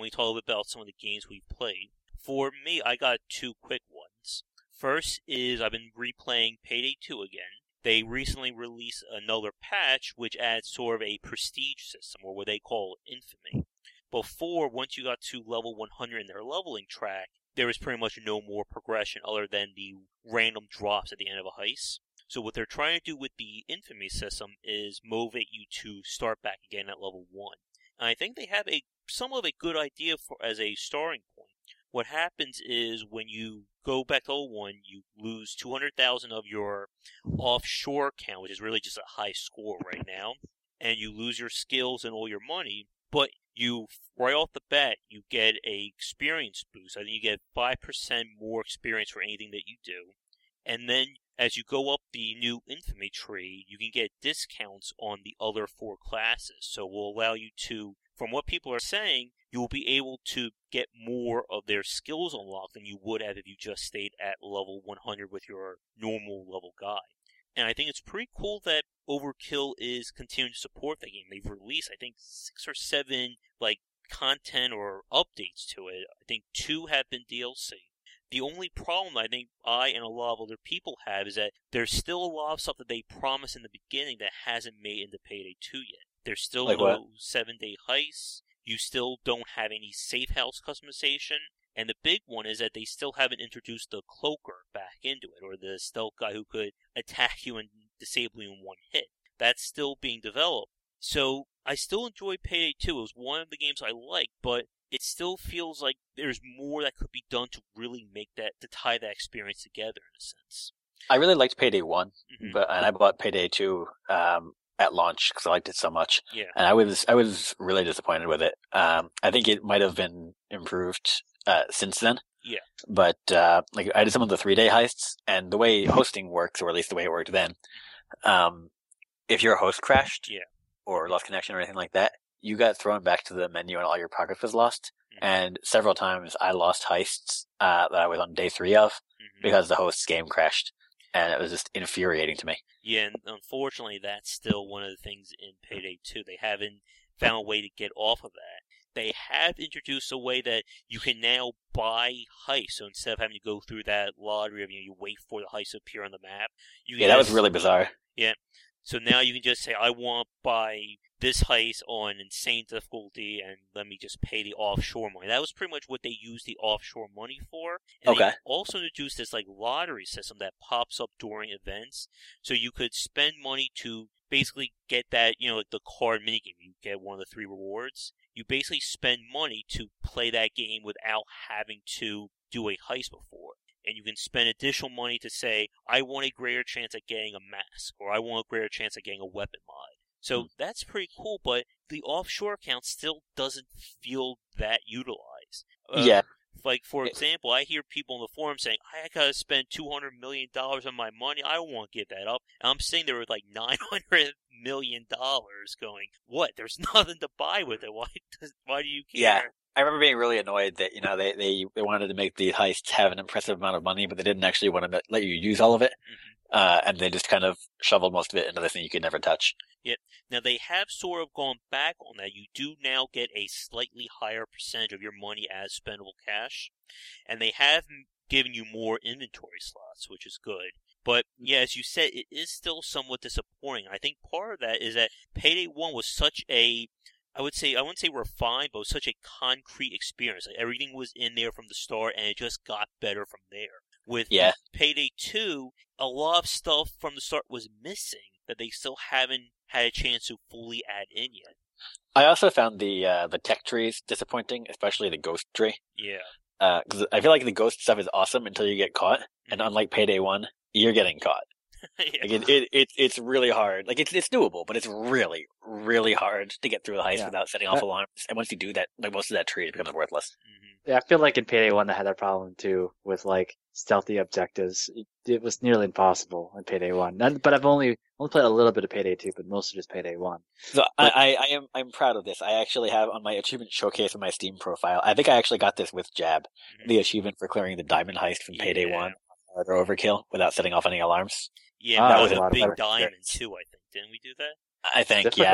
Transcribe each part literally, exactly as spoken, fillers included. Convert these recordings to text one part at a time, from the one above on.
we talk a little bit about some of the games we've played. For me, I got two quick ones. First is I've been replaying Payday two again. They recently released another patch which adds sort of a prestige system, or what they call infamy. Before, once you got to level one hundred in their leveling track, there was pretty much no more progression other than the random drops at the end of a heist. So what they're trying to do with the infamy system is motivate you to start back again at level one. And I think they have a somewhat of a good idea for as a starting point. What happens is when you go back to level one, you lose two hundred thousand of your offshore count, which is really just a high score right now, and you lose your skills and all your money, but you, right off the bat, you get a experience boost. I think you get five percent more experience for anything that you do. And then, as you go up the new infamy tree, you can get discounts on the other four classes. So it will allow you to, from what people are saying, you will be able to get more of their skills unlocked than you would have if you just stayed at level one hundred with your normal level guy. And I think it's pretty cool that Overkill is continuing to support that game. They've released, I think, six or seven like content or updates to it. I think two have been D L C. The only problem I think I and a lot of other people have is that there's still a lot of stuff that they promised in the beginning that hasn't made into Payday two yet. There's still like no seven-day heists. You still don't have any safe house customization. And the big one is that they still haven't introduced the cloaker back into it, or the stealth guy who could attack you and disable you in one hit. That's still being developed. So I still enjoy Payday two. It was one of the games I liked, but it still feels like there's more that could be done to really make that, to tie that experience together in a sense. I really liked Payday one, mm-hmm. but and I bought Payday two um, at launch because I liked it so much. Yeah. And I was I was really disappointed with it. Um, I think it might have been improved uh, since then. Yeah. But uh, like I did some of the three day heists, and the way hosting works, or at least the way it worked then, um, if your host crashed, yeah. or lost connection or anything like that, you got thrown back to the menu and all your progress was lost. Mm-hmm. And several times I lost heists uh, that I was on day three of mm-hmm. because the host's game crashed. And it was just infuriating to me. Yeah, and unfortunately that's still one of the things in Payday two. They haven't found a way to get off of that. They have introduced a way that you can now buy heists. So instead of having to go through that lottery of, you know, you wait for the heist to appear on the map. You can yeah, that just, was really bizarre. Yeah. So now you can just say, I want to buy this heist on insane difficulty and let me just pay the offshore money. That was pretty much what they used the offshore money for. And okay. They also introduced this like lottery system that pops up during events. So you could spend money to basically get that, you know, like the card minigame. You get one of the three rewards. You basically spend money to play that game without having to do a heist before. And you can spend additional money to say, I want a greater chance at getting a mask, or I want a greater chance at getting a weapon mod. So mm. that's pretty cool, but the offshore account still doesn't feel that utilized. Uh, yeah. Like, for example, I hear people in the forum saying, I gotta spend two hundred million dollars on my money, I don't want to give that up. And I'm sitting there with like nine hundred million dollars going, what? There's nothing to buy with it. Why, does, why do you care? Yeah. I remember being really annoyed that, you know, they, they, they wanted to make the heists have an impressive amount of money, but they didn't actually want to let you use all of it. Mm-hmm. Uh, and they just kind of shoveled most of it into this thing you could never touch. Yeah. Now, they have sort of gone back on that. You do now get a slightly higher percentage of your money as spendable cash. And they have given you more inventory slots, which is good. But, yeah, as you said, it is still somewhat disappointing. I think part of that is that Payday one was such a... I would say, I wouldn't say refined, but it was such a concrete experience. Like, everything was in there from the start, and it just got better from there. With yeah. Payday two, a lot of stuff from the start was missing that they still haven't had a chance to fully add in yet. I also found the uh, the tech trees disappointing, especially the ghost tree. Yeah. Because uh, I feel like the ghost stuff is awesome until you get caught, mm-hmm. and unlike Payday one, you're getting caught. yeah. Like it, it, it, it's really hard. Like it's it's doable, but it's really, really hard to get through the heist yeah. without setting off alarms. And once you do that, like most of that tree becomes worthless. Mm-hmm. Yeah, I feel like in Payday one, they had that problem too with like stealthy objectives. It, it was nearly impossible in Payday one. None, but I've only only played a little bit of Payday two, but mostly just Payday one. So but, I, I am I'm proud of this. I actually have on my achievement showcase on my Steam profile. I think I actually got this with Jab, mm-hmm. the achievement for clearing the diamond heist from Payday yeah. one or Overkill without setting off any alarms. Yeah, ah, that was a a big better diamond experience. too, I think. Didn't we do that? I think, Difficult.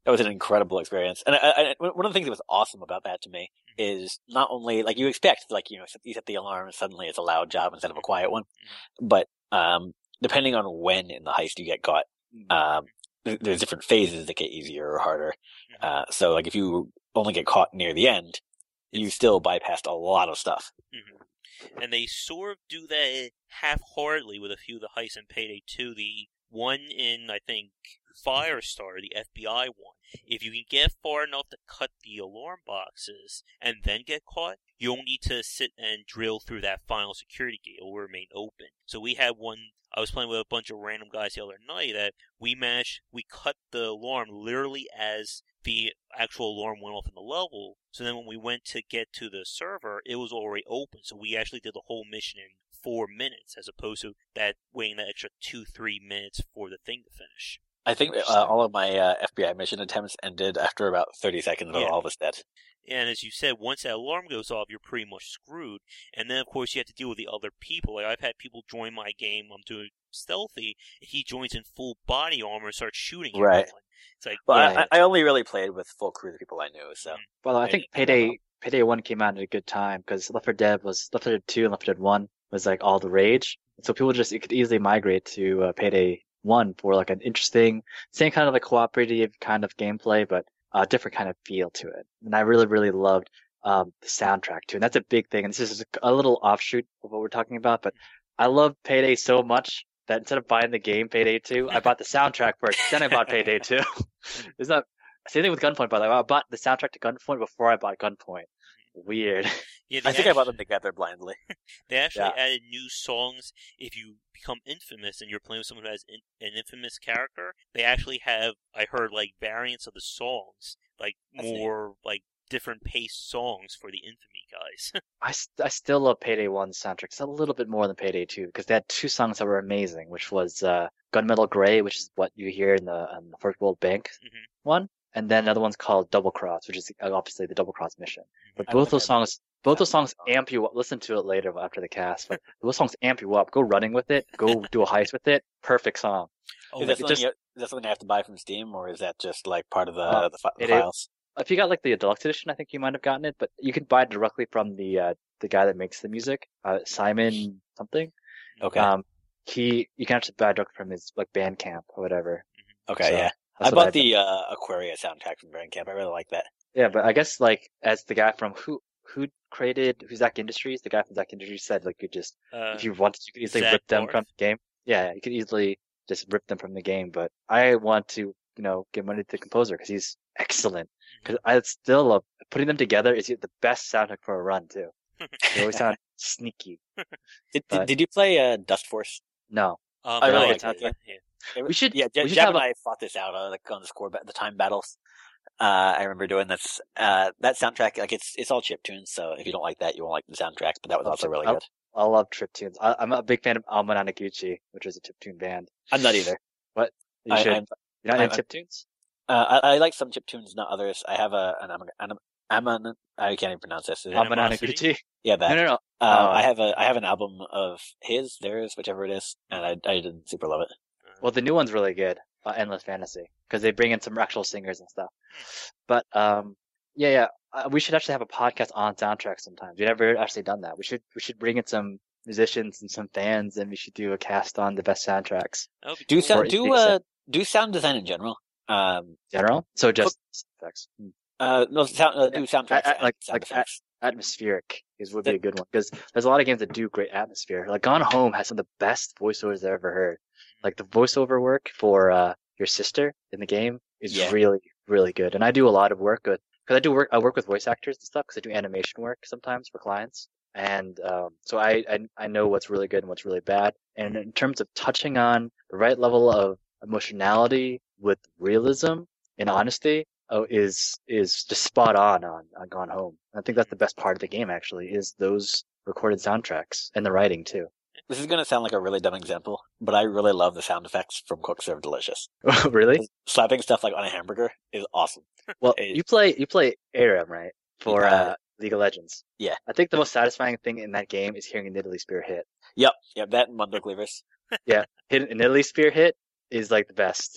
That was an incredible experience. And I, I, one of the things that was awesome about that to me is not only, like, you expect, like, you know, you set the alarm and suddenly it's a loud job instead of a quiet one, but um, depending on when in the heist you get caught, um, there's different phases that get easier or harder. Uh, so, like, if you only get caught near the end, you still bypassed a lot of stuff. Mm-hmm. And they sort of do that half-heartedly with a few of the heists in Payday two. The one in, I think, Firestar, the F B I one. If you can get far enough to cut the alarm boxes and then get caught, you don't need to sit and drill through that final security gate. It will remain open. So we had one, I was playing with a bunch of random guys the other night that we managed, we cut the alarm literally as the actual alarm went off in the level. So then when we went to get to the server, it was already open. So we actually did the whole mission in four minutes as opposed to that waiting that extra two, three minutes for the thing to finish. I think uh, all of my uh, F B I mission attempts ended after about thirty seconds of yeah. all of us dead. And as you said, once that alarm goes off, you're pretty much screwed. And then, of course, you have to deal with the other people. Like, I've had people join my game. I'm doing stealthy. And he joins in full body armor and starts shooting right. everyone. It's like, well, yeah. I, I only really played with full crew of people I knew. So, well, I think Payday Payday One came out at a good time because Left four Dead was Left four Dead Two and Left four Dead One was like all the rage. So people just it could easily migrate to uh, Payday One for like an interesting, same kind of like cooperative kind of gameplay, but a different kind of feel to it. And I really, really loved um, the soundtrack too. And that's a big thing. And this is a little offshoot of what we're talking about, but I love Payday so much that instead of buying the game Payday two, I bought the soundtrack first, then I bought Payday two. It's not same thing with Gunpoint, by the way. I bought the soundtrack to Gunpoint before I bought Gunpoint. Weird. Yeah, I think actually, I bought them together blindly. They actually Yeah. added new songs. If you become infamous and you're playing with someone who has in, an infamous character, they actually have, I heard, like, variants of the songs. Like, That's more, like, different paced songs for the Infamy guys. I, st- I still love Payday one's soundtrack. It's a little bit more than Payday two because they had two songs that were amazing, which was uh, Gunmetal Grey, which is what you hear in the, in the First World Bank Mhm. one, and then another one's called Double Cross, which is uh, obviously the Double Cross mission. But I both don't those think I've- songs, both those songs amp you up. Listen to it later after the cast, but those songs amp you up. Go running with it. Go do a heist with it. Perfect song. Oh, is, like, that it something just- you, is that something I have to buy from Steam, or is that just like part of the, Uh, the, fi- the it is. files? If you got like the deluxe edition, I think you might have gotten it, but you can buy it directly from the uh, the guy that makes the music, uh, Simon something. Okay. Um, he you can actually buy it directly from his like Bandcamp or whatever. okay, so yeah. That's I what bought did. the uh, Aquaria soundtrack from Bandcamp. I really like that. Yeah, but I guess like as the guy from who who created who's Zack Industries, the guy from Zack Industries said like you just uh, if you wanted you could easily Zach rip them Barth? from the game. Yeah, you could easily just rip them from the game. But I want to you know give money to the composer because he's excellent. Because I still love putting them together is the best soundtrack for a run too. They always sound sneaky. Did, did, But- did you play uh, Dust Force? No, um, I really no, like I- that game. yeah. we should Yeah, we Jeb should Jeb have and a, I fought this out uh, like on the score, ba- the time battles. Uh, I remember doing this. Uh, that soundtrack, like it's it's all chip tunes, so if you don't like that, you won't like the soundtracks. But that was Oh, also chip- really oh. good. I love trip tunes. I, I'm a big fan of Alma Nanaguchi, which is a chiptune band. I'm not either. You I, should. I'm, You're not I- into I- chiptunes? uh, I, I like some chip tunes, not others. I have a an an, an I can't even pronounce this. Is it? Alma Animosity? Nanaguchi? Yeah, that. No, no, no. Um, Oh. I have a I have an album of his, theirs, whichever it is, and I I didn't super love it. Well, the new one's really good, uh, Endless Fantasy, because they bring in some actual singers and stuff. But um, yeah, yeah, uh, we should actually have a podcast on soundtracks sometimes. We've never actually done that. We should we should bring in some musicians and some fans, and we should do a cast on the best soundtracks That would be Do cool. sound Or do it- uh do sound design in general. Um, in general. So just effects. Hmm. uh, no sound uh, do soundtracks I- I- and like- sound like, effects. Atmospheric is would be a good one because there's a lot of games that do great atmosphere. Like Gone Home has some of the best voiceovers I've ever heard. Like the voiceover work for uh, your sister in the game is Yeah. really really good. And I do a lot of work with because I do work I work with voice actors and stuff because I do animation work sometimes for clients. And um, so I, I I know what's really good and what's really bad. And in terms of touching on the right level of emotionality with realism and honesty, oh, is is just spot on on, on Gone Home. I think that's the best part of the game actually is those recorded soundtracks and the writing too. This is gonna sound like a really dumb example, but I really love the sound effects from Cook Serve Delicious. Really? Slapping stuff like on a hamburger is awesome. Well, It- you play you play Aram, right? For Yeah. uh, League of Legends. Yeah. I think the most satisfying thing in that game is hearing an Italy Spear hit. Yep, yep, that and Mundo Cleavers. Hit an Italy Spear hit is like the best.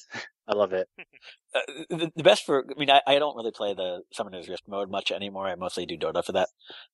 I love it. Uh, the, the best for, I mean, I, I don't really play the Summoner's Rift mode much anymore. I mostly do Dota for that.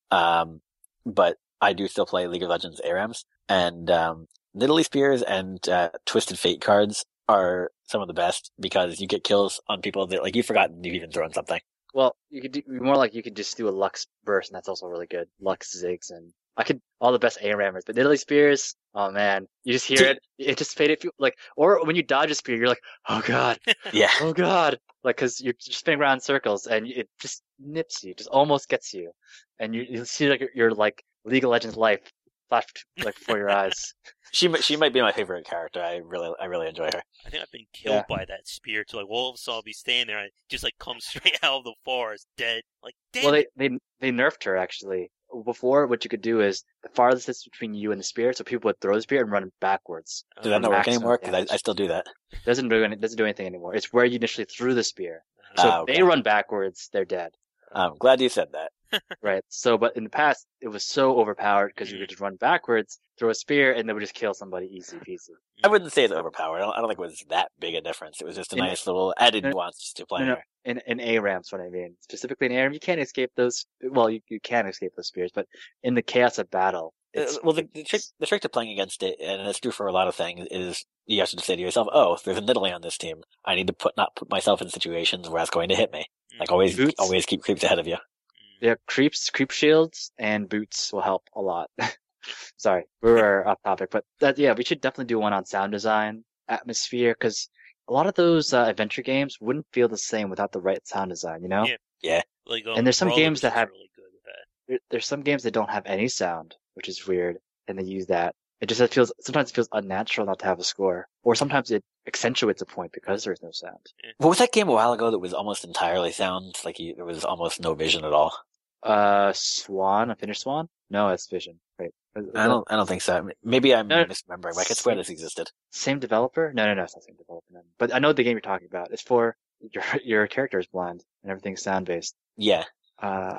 Um, but I do still play League of Legends A RAMs. And um, Nidalee Spears and uh, Twisted Fate cards are some of the best because you get kills on people that, like, you've forgotten you've even thrown something. Well, you could do more like you could just do a Lux Burst, and that's also really good. Lux Ziggs, and I could all the best A RAMers. But Nidalee Spears, oh man, you just hear it. It just faded. Like, or when you dodge a spear, you're like, oh god, Yeah. oh god, like because you're just spinning around in circles, and it just nips you, just almost gets you, and you you see like your like League of Legends life flash like before your eyes. She she might be my favorite character. I really I really enjoy her. I think I've been killed Yeah. by that spear. To like all of a sudden I'll be standing there and it just like comes straight out of the forest, dead. Like damn. Well, it. they, they they nerfed her actually. Before, what you could do is the farthest distance between you and the spear, so people would throw the spear and run backwards. Does that Um, not work maximum anymore? Because damage. I, I still do that. Doesn't do any, doesn't do anything anymore. It's where you initially threw the spear. So Ah, if okay. they run backwards, they're dead. I'm glad you said that. Right. So, but in the past, it was so overpowered because you could just run backwards, throw a spear, and they would just kill somebody easy peasy. I wouldn't say it's overpowered. I don't, I don't think it was that big a difference. It was just a In- nice little added in- nuance to playing no, her. In in A RAMs, what I mean. Specifically in A RAM, you can't escape those. Well, you, you can escape those spears, but in the chaos of battle, Uh, it's well, the, the, trick, the trick to playing against it, and it's true for a lot of things, is you have to say to yourself, "Oh, there's a Nidalee on this team. I need to put not put myself in situations where it's going to hit me. Like always, Boots. always keep creeps ahead of you." yeah, creeps, creep shields, and boots will help a lot. Sorry, we were off topic, but that yeah, we should definitely do one on sound design, atmosphere, because a lot of those uh, adventure games wouldn't feel the same without the right sound design, you know? Yeah. Yeah. Like, um, And there's some Brothers games that is have- really good with that. There, there's some games that don't have any sound, which is weird, and they use that. It just it feels sometimes it feels unnatural not to have a score, or sometimes it accentuates a point because there's no sound. What was that game a while ago that was almost entirely sound? Like you, there was almost no vision at all. Uh, Swan, a finished Swan? No, it's Vision. Right. I don't. I don't think so. Maybe I'm No. misremembering. But I could swear this existed. Same developer? No, no, no, it's not the same developer. No. But I know the game you're talking about. It's for your your character is blind and everything's sound based. Yeah. Uh,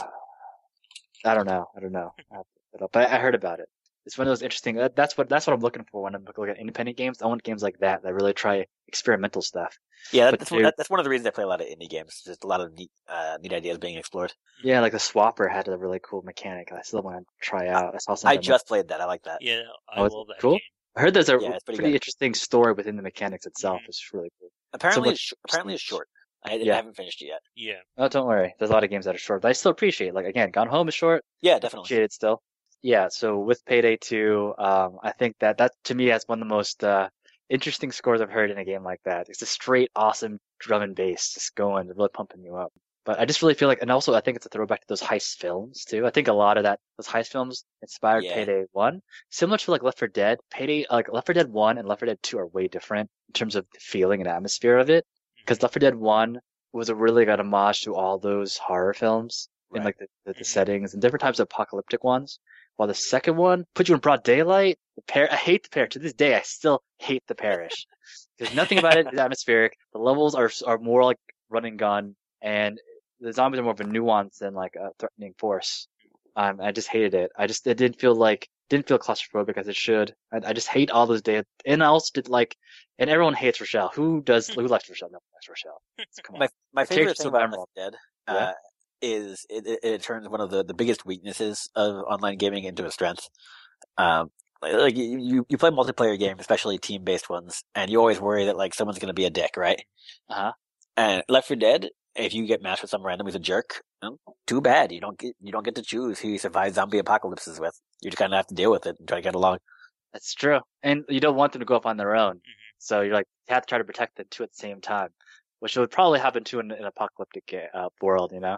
I don't know. I don't know. I have to look it up. But I, I heard about it. It's one of those interesting. That, that's what that's what I'm looking for when I'm looking at independent games. I want games like that that really try experimental stuff. Yeah. But That's, dude- that, that's one of the reasons I play a lot of indie games. Just a lot of neat, uh, neat ideas being explored. Yeah, like the Swapper had a really cool mechanic. I still want to try out. I saw some. I just played that. I like that. Yeah, I Oh, it's love that cool? game. I heard there's a Yeah, it's pretty pretty good. interesting story within the mechanics itself. Mhm. It's really cool. Apparently, much it's, sh- apparently it's short. I, Yeah. I haven't finished it yet. Yeah. Oh, don't worry. There's a lot of games that are short, but I still appreciate it. Like, again, Gone Home is short. Yeah, definitely. Appreciate it still. Yeah, so with Payday two, um, I think that that to me has one of the most uh, interesting scores I've heard in a game like that. It's a straight, awesome drum and bass just going, really pumping you up. But I just really feel like, and also I think it's a throwback to those heist films too. I think a lot of that, those heist films inspired Yeah. Payday one. Similar to like Left four Dead, Payday, like Left four Dead one and Left four Dead two are way different in terms of the feeling and atmosphere of it. Because Left four Dead one was a really good homage to all those horror films in Right. like the, the, the Mhm. settings and different types of apocalyptic ones. While the second one put you in broad daylight. The par- I hate the parish. To this day, I still hate the parish. Because nothing about it is atmospheric. The levels are are more like run and gun, and the zombies are more of a nuance than like a threatening force. Um, I just hated it. I just it didn't feel like didn't feel claustrophobic as it should. I, I just hate all those days. And I also did like, and everyone hates Rochelle. Who does? Who likes Rochelle? No one likes Rochelle. Come on. My my The favorite character's thing so about memorable. Left Dead Yeah. uh, is it, it, it turns one of the, the biggest weaknesses of online gaming into a strength. Um, like like, you, you you play multiplayer games, especially team based ones, and you always worry that like someone's going to be a dick, right? Uh-huh. And Left four Dead, if you get matched with some random who's a jerk, well, too bad. You don't get you don't get to choose who you survive zombie apocalypses with. You just kind of have to deal with it and try to get along. That's true. And you don't want them to go off on their own. Mm-hmm. So you're like, you have to try to protect the two at the same time, which would probably happen too in an apocalyptic ga- uh, world, you know?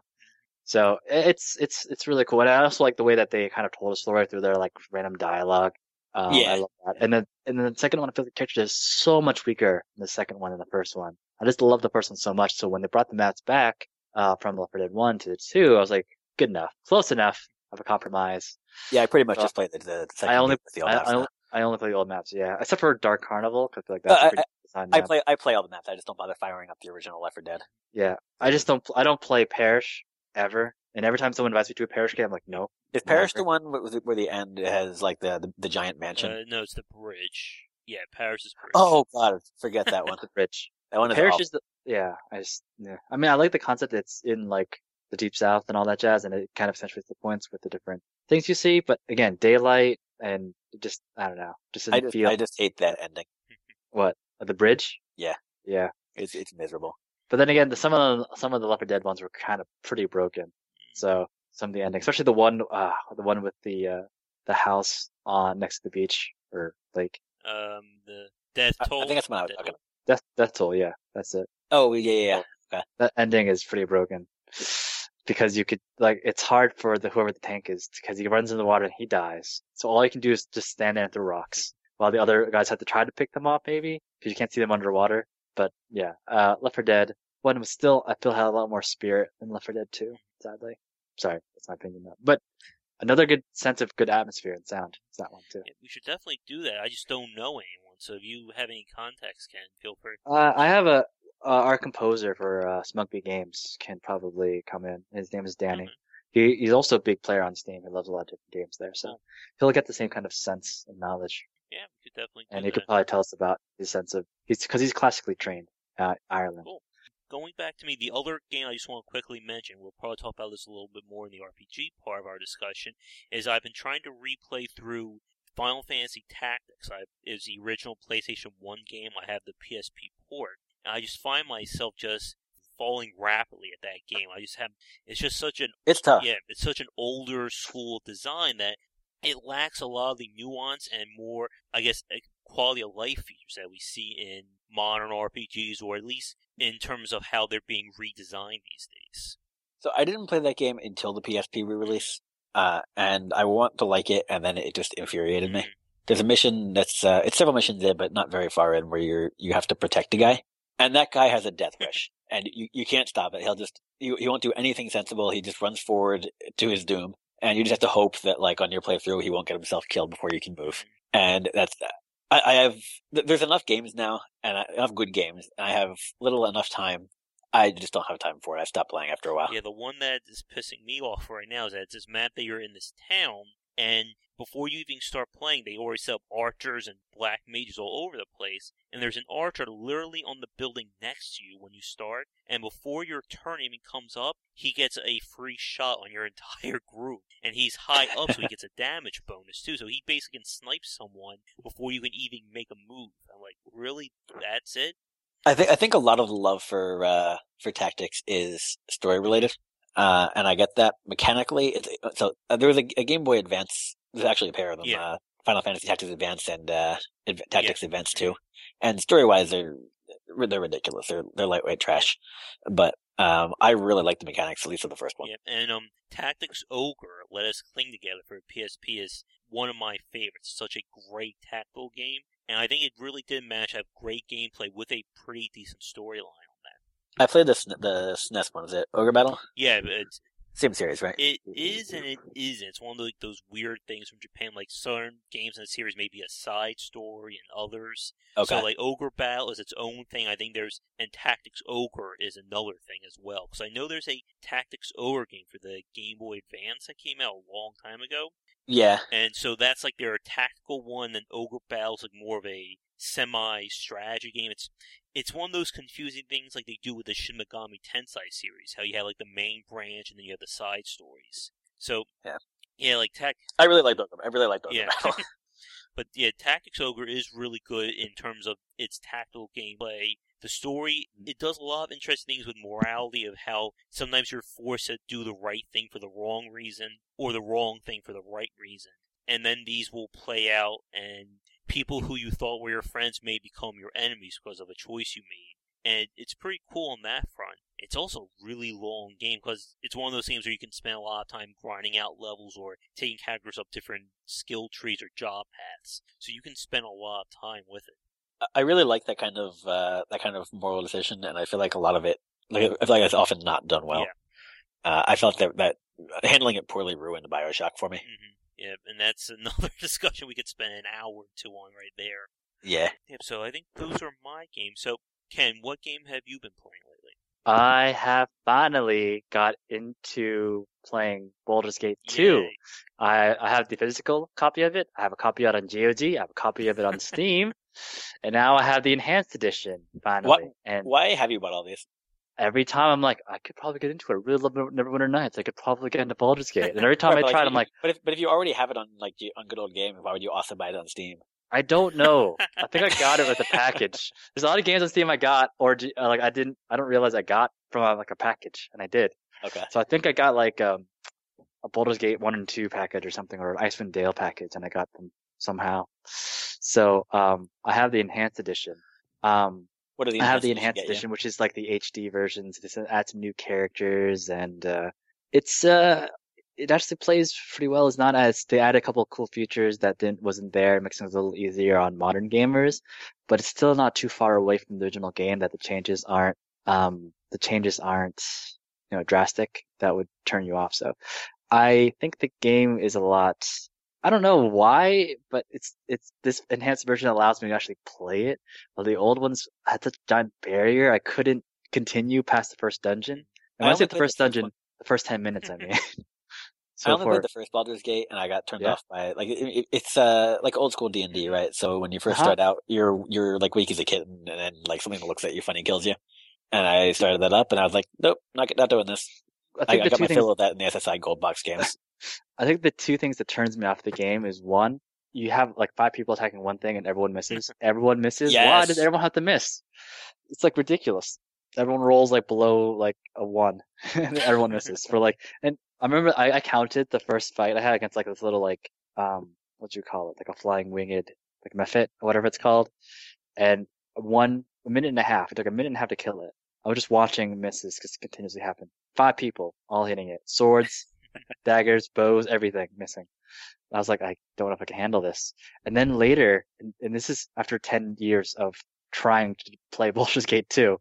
So i- it's, it's, it's really cool. And I also like the way that they kind of told a story through their like random dialogue. Um, Yeah. I love that. And then, and then the second one, I feel the character is so much weaker than the second one than the first one. I just love the person so much. So when they brought the maps back, uh, from Left four Dead one to two, I was like, good enough, close enough of a compromise. Yeah, I pretty much Uh, just played the, the second I only, game with the old I, maps I, now. only, I only play the old maps, yeah. Except for Dark Carnival, because like that's Uh, a pretty designed I map. play I play all the maps. I just don't bother firing up the original Left four Dead. Yeah, I just don't. I don't play Parish ever, and every time someone invites me to a Parish game, I'm like, no. Is Never. Parish the one where the, where the end has like the the, the giant mansion? Uh, no, it's the bridge. Yeah, Paris is bridge. Oh god, forget that one. The bridge. That one is Parish awful. is the yeah. I just yeah. I mean, I like the concept. It's in like the deep south and all that jazz, and it kind of accentuates the points with the different things you see. But again, daylight and it just I don't know, just I didn't just feel I just hate that ending. what uh, the bridge. Yeah, Yeah, it's it's miserable. but then again, the, some of the some of the Left four Dead ones were kind of pretty broken. So some of the endings, especially the one uh the one with the uh the house on next to the beach or lake. Um, the Death I, Toll. I think that's what I was Death talking. Toll. Death Death Toll, yeah, that's it. Oh yeah, yeah, yeah. Okay. That ending is pretty broken because you could like it's hard for the whoever the tank is because he runs in the water and he dies. So all you can do is just stand there and throw rocks while the other guys have to try to pick them off maybe because you can't see them underwater. But yeah, uh, Left four Dead one was still I feel had a lot more spirit than Left four Dead two. Sadly, sorry, that's my opinion though. But another good sense of good atmosphere and sound is that one too. Yeah, we should definitely do that. I just don't know anyone, so if you have any contacts, Ken, feel free. Uh, I have a uh, our composer for uh, Smugby Games can probably come in. His name is Danny. Mhm. He he's also a big player on Steam. He loves a lot of different games there, so Cool. he'll get the same kind of sense and knowledge. Yeah, we could definitely do And he that. could probably tell us about his sense of he's because he's classically trained at Ireland. Cool. Going back to me, the other game I just want to quickly mention, we'll probably talk about this a little bit more in the R P G part of our discussion, is I've been trying to replay through Final Fantasy Tactics. I, it was the original PlayStation one game. I have the P S P port. And I just find myself just falling rapidly at that game. I just have, it's just such an, It's tough. yeah, it's such an older school design that it lacks a lot of the nuance and more, I guess, quality of life features that we see in modern R P Gs, or at least in terms of how they're being redesigned these days. So I didn't play that game until the P S P re-release, uh, and I want to like it, and then it just infuriated me. Mhm. There's a mission that's uh, it's several missions in, but not very far in, where you're you have to protect a guy, and that guy has a death wish, and you you can't stop it. He'll just he, he won't do anything sensible. He just runs forward to his doom, and you just have to hope that like on your playthrough he won't get himself killed before you can move. And that's I, I have there's enough games now, and I, enough good games, and I have little enough time. I just don't have time for it. I stopped playing after a while. Yeah, the one that is pissing me off right now is that it's this map that you're in this town, and before you even start playing, they already set up archers and black mages all over the place, and there's an archer literally on the building next to you when you start, and before your turn even comes up, he gets a free shot on your entire group, and he's high up, so he gets a damage bonus too, so he basically can snipe someone before you can even make a move. I'm like, really? That's it? I think I think a lot of the love for uh, for tactics is story related, uh, and I get that mechanically. It's, so uh, there was a, a Game Boy Advance. There's actually a pair of them: Yeah. uh, Final Fantasy Tactics Advance and uh, Adv- Tactics Advance Two. And story wise, they're they're ridiculous. They're they're lightweight trash, but um, I really like the mechanics, at least of the first one. Yeah, and um, Tactics Ogre, Let Us Cling Together for P S P is one of my favorites. Such a great tactical game, and I think it really did manage to have great gameplay with a pretty decent storyline on that. I played the S- the S N E S one. Is it Ogre Battle? Yeah, but it's, Same series, right? it is and it isn't. It's one of those, those weird things from Japan. Like certain games in the series may be a side story, and others. Okay. So like Ogre Battle is its own thing. I think there's and Tactics Ogre is another thing as well. Because I know there's a Tactics Ogre game for the Game Boy Advance that came out a long time ago. Yeah. And so that's like their tactical one, and Ogre Battle's like more of a semi-strategy game. It's it's one of those confusing things like they do with the Shin Megami Tensei series, how you have like the main branch and then you have the side stories. So Yeah. yeah, like tac. I really liked Ogre. I really liked Ogre Yeah. Battle. But yeah, Tactics Ogre is really good in terms of its tactical gameplay. The story, it does a lot of interesting things with morality of how sometimes you're forced to do the right thing for the wrong reason or the wrong thing for the right reason. And then these will play out, and people who you thought were your friends may become your enemies because of a choice you made. And it's pretty cool on that front. It's also a really long game because it's one of those games where you can spend a lot of time grinding out levels or taking characters up different skill trees or job paths. So you can spend a lot of time with it. I really like that kind of uh, that kind of moral decision, and I feel like a lot of it, like I feel like it's often not done well. Yeah. Uh, I felt that that handling it poorly ruined Bioshock for me. Mm-hmm. Yeah, and that's another discussion we could spend an hour or two on right there. Yeah. Yep, so I think those are my games. So, Ken, what game have you been playing lately? I have finally got into playing Baldur's Gate two. Yay. I, I have the physical copy of it. I have a copy out on G O G. I have a copy of it on Steam. And now I have the enhanced edition finally. What? And Why have you bought all these? every time I'm like, I could probably get into it. I really love Neverwinter Nights. I could probably get into Baldur's Gate. And every time Right, I but, like, try it, you- I'm like, but if but if you already have it on like you- on good old games, why would you also buy it on Steam? I don't know. I think I got it with a package. There's a lot of games on Steam I got, or d- uh, like I didn't. I don't realize I got from uh, like a package, and I did. Okay. So I think I got like um, a Baldur's Gate one and two package or something, or an Icewind Dale package, and I got them somehow. So um, I have the enhanced edition. Um, What are the I have the enhanced enhanced get you? edition, which is like the H D versions. It adds some new characters, and uh, it's uh, it actually plays pretty well. It's not as they add a couple of cool features that didn't wasn't there, makes things a little easier on modern gamers, but it's still not too far away from the original game. That the changes aren't um the changes aren't you know drastic that would turn you off. So I think the game is a lot. I don't know why, but it's it's this enhanced version allows me to actually play it. While the old ones had such a giant barrier, I couldn't continue past the first dungeon. And I when I only say the played the first first dungeon, one. the first ten minutes, I mean. I So only for played the first Baldur's Gate, and I got turned Yeah. off by it. Like it, it, it's uh like old school D and D, right? So when you first Uh-huh. start out, you're you're like weak as a kitten, and then like something looks at you funny kills you. And I started that up, and I was like, nope, not not doing this. I I, think I the got two my things fill of that in the S S I Gold Box games. I think the two things that turns me off the game is one, you have like five people attacking one thing and everyone misses. Everyone misses. Why does Yes. everyone have to miss? It's like ridiculous. Everyone rolls like below like a one, and everyone misses for like. And I remember I, I counted the first fight I had against like this little like um what do you call it, like a flying winged like mephit or whatever it's called, and one a minute and a half. It took a minute and a half to kill it. I was just watching misses because it continuously happened. Five people all hitting it, swords, daggers, bows, everything missing. I was like, I don't know if I can handle this. And then later, and, and this is after ten years of trying to play Baldur's Gate two,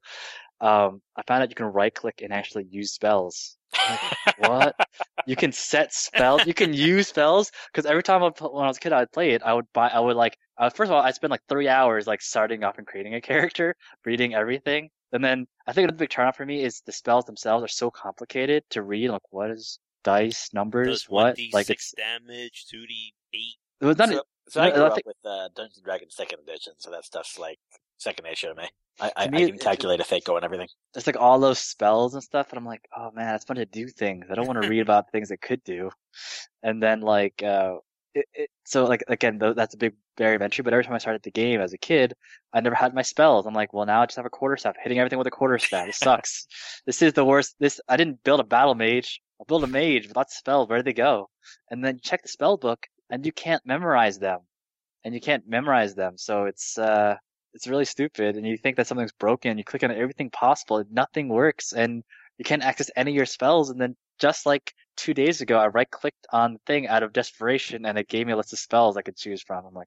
um, I found out you can right click and actually use spells. I'm like, what? You can set spells. You can use spells. Because every time I, when I was a kid, I'd play it. I would buy. I would like. Uh, first of all, I spent like three hours like starting off and creating a character, reading everything, and then I think another big turnoff for me is the spells themselves are so complicated to read. Like, what is dice, numbers, Does one what? d Like it's six damage, two d eight. it was not. so, so no, I grew I up think- with uh, Dungeons and Dragons Second Edition, so that stuff's like second nature to me. I, I, To me, I it- can it- calculate a fake go and everything. It's like all those spells and stuff, and I'm like, oh man, it's fun to do things. I don't want to read about things it could do. And then like, uh, it, it, so like again, th- that's a big barrier of entry. But every time I started the game as a kid, I never had my spells. I'm like, well, now I just have a quarterstaff, hitting everything with a quarterstaff. This sucks. This is the worst. This I didn't build a battle mage. I built a mage without spells. Where did they go? And then you check the spell book, and you can't memorize them, and you can't memorize them. So it's uh. It's really stupid, and you think that something's broken. You click on everything possible, and nothing works, and you can't access any of your spells. And then just like two days ago, I right-clicked on the thing out of desperation, and it gave me a list of spells I could choose from. I'm like,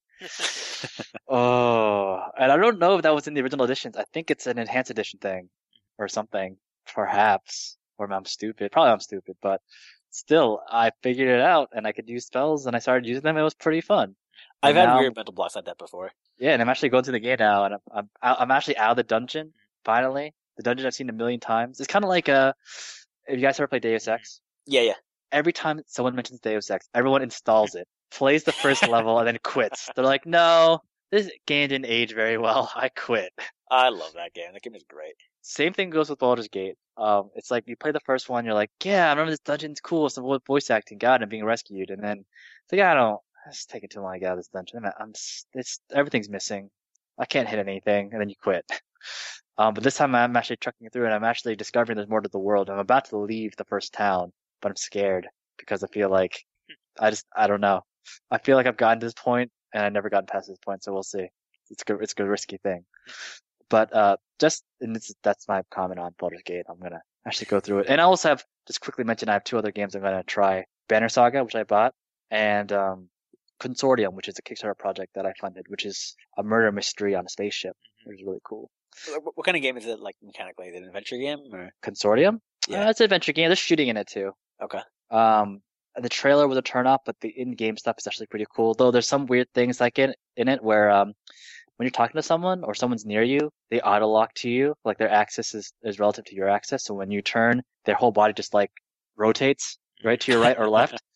oh, and I don't know if that was in the original editions. I think it's an enhanced edition thing, or something, perhaps. Or I'm stupid. Probably I'm stupid, but still, I figured it out, and I could use spells, and I started using them. It was pretty fun. I've And had now- weird mental blocks like that before. Yeah, and I'm actually going through the game now, and I'm I'm out- I'm actually out of the dungeon finally. The dungeon I've seen a million times. It's kind of like uh, if you guys ever play Deus Ex, Yeah, yeah. every time someone mentions Deus Ex, everyone installs it, plays the first level, and then quits. They're like, no, this game didn't age very well. I quit. I love that game. That game is great. Same thing goes with Baldur's Gate. Um, it's like you play the first one, you're like, yeah, I remember this dungeon's cool. Some voice acting, God, and being rescued, and then it's like, I don't. It's taking too long to get out of this dungeon. I'm, I'm s- it's everything's missing. I can't hit anything, and then you quit. Um, but this time I'm actually trucking through, and I'm actually discovering there's more to the world. I'm about to leave the first town, but I'm scared because I feel like I just I don't know. I feel like I've gotten to this point, and I've never gotten past this point, so we'll see. It's a it's a risky thing. But uh, just and it's, that's my comment on Baldur's Gate. I'm gonna actually go through it, and I also have just quickly mention I have two other games I'm gonna try: Banner Saga, which I bought, and um, Consortium, which is a Kickstarter project that I funded, which is a murder mystery on a spaceship, which is really cool. What, what kind of game is it, like, mechanically? Is it an adventure game? Or? Consortium? Yeah. Uh, it's an adventure game. There's shooting in it too. Okay. Um, the trailer was a turn up, but the in-game stuff is actually pretty cool. Though there's some weird things like in in it where um, when you're talking to someone or someone's near you, they auto lock to you, like their axis is, is relative to your axis. So when you turn, their whole body just like rotates right to your right or left.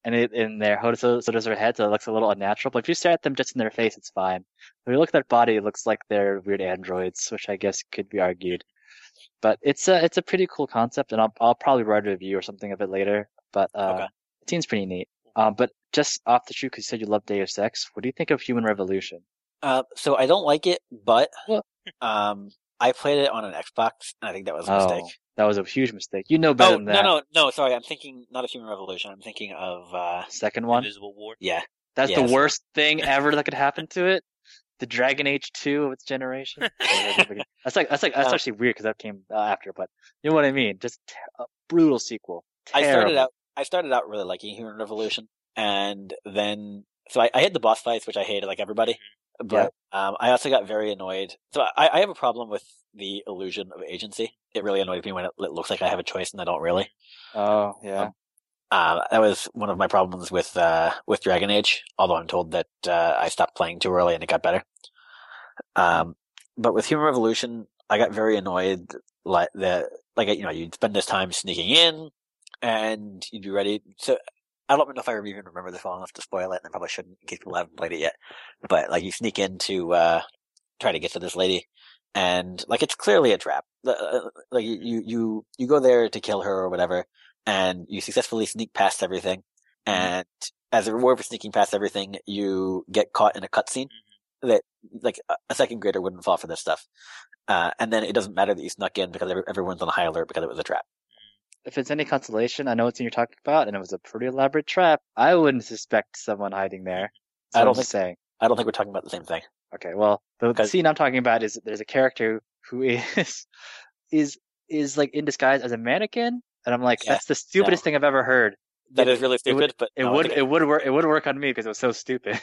and it, in their so, so does their head, so it looks a little unnatural. But if you stare at them just in their face, it's fine. If you look at their body, it looks like they're weird androids, which I guess could be argued. But it's a it's a pretty cool concept, and I'll I'll probably write a review or something of it later. But uh, Okay. it seems pretty neat. Um, but just off the shoot, because you said you love Deus Ex, what do you think of Human Revolution? Uh, so I don't like it, but Well- um, I played it on an Xbox, and I think that was a Oh, mistake. that was a huge mistake. You know better Oh than no, that. no, no! Sorry, I'm thinking not of Human Revolution. I'm thinking of uh, Second one. Invisible War. yeah, That's yeah, the that's worst thing ever that could happen to it. The Dragon Age two of its generation. That's like that's like that's Um, actually weird because that came uh, after, but you know what I mean. Just t- a brutal sequel. I started Terrible. out. I started out really liking Human Revolution, and then so I, I hit the boss fights, which I hated, like everybody. But um, I also got very annoyed. So I, I have a problem with the illusion of agency. It really annoys me when it, it looks like I have a choice and I don't really. Oh yeah. Uh, that was one of my problems with uh, with Dragon Age. Although I'm told that uh, I stopped playing too early and it got better. Um, but with Human Revolution, I got very annoyed. Like the like you know you'd spend this time sneaking in, and you'd be ready. So I don't know if I even remember this well enough to spoil it, and I probably shouldn't in case people haven't played it yet. But like you sneak in to uh, try to get to this lady, and like it's clearly a trap. Uh, like you you you go there to kill her or whatever, and you successfully sneak past everything, and as a reward for sneaking past everything, you get caught in a cutscene that like a second grader wouldn't fall for this stuff. Uh, and then it doesn't matter that you snuck in because everyone's on high alert because it was a trap. If it's any consolation, I know what you're talking about, and it was a pretty elaborate trap. I wouldn't suspect someone hiding there. That's I what don't I'm think- saying. I don't think we're talking about the same thing. Okay, well, the, the Because- scene I'm talking about is there's a character who is is is like in disguise as a mannequin, and I'm like, Yeah, that's the stupidest no. thing I've ever heard. That It- is really it would- stupid, but It no, I would think it would work it would work on me because it was so stupid.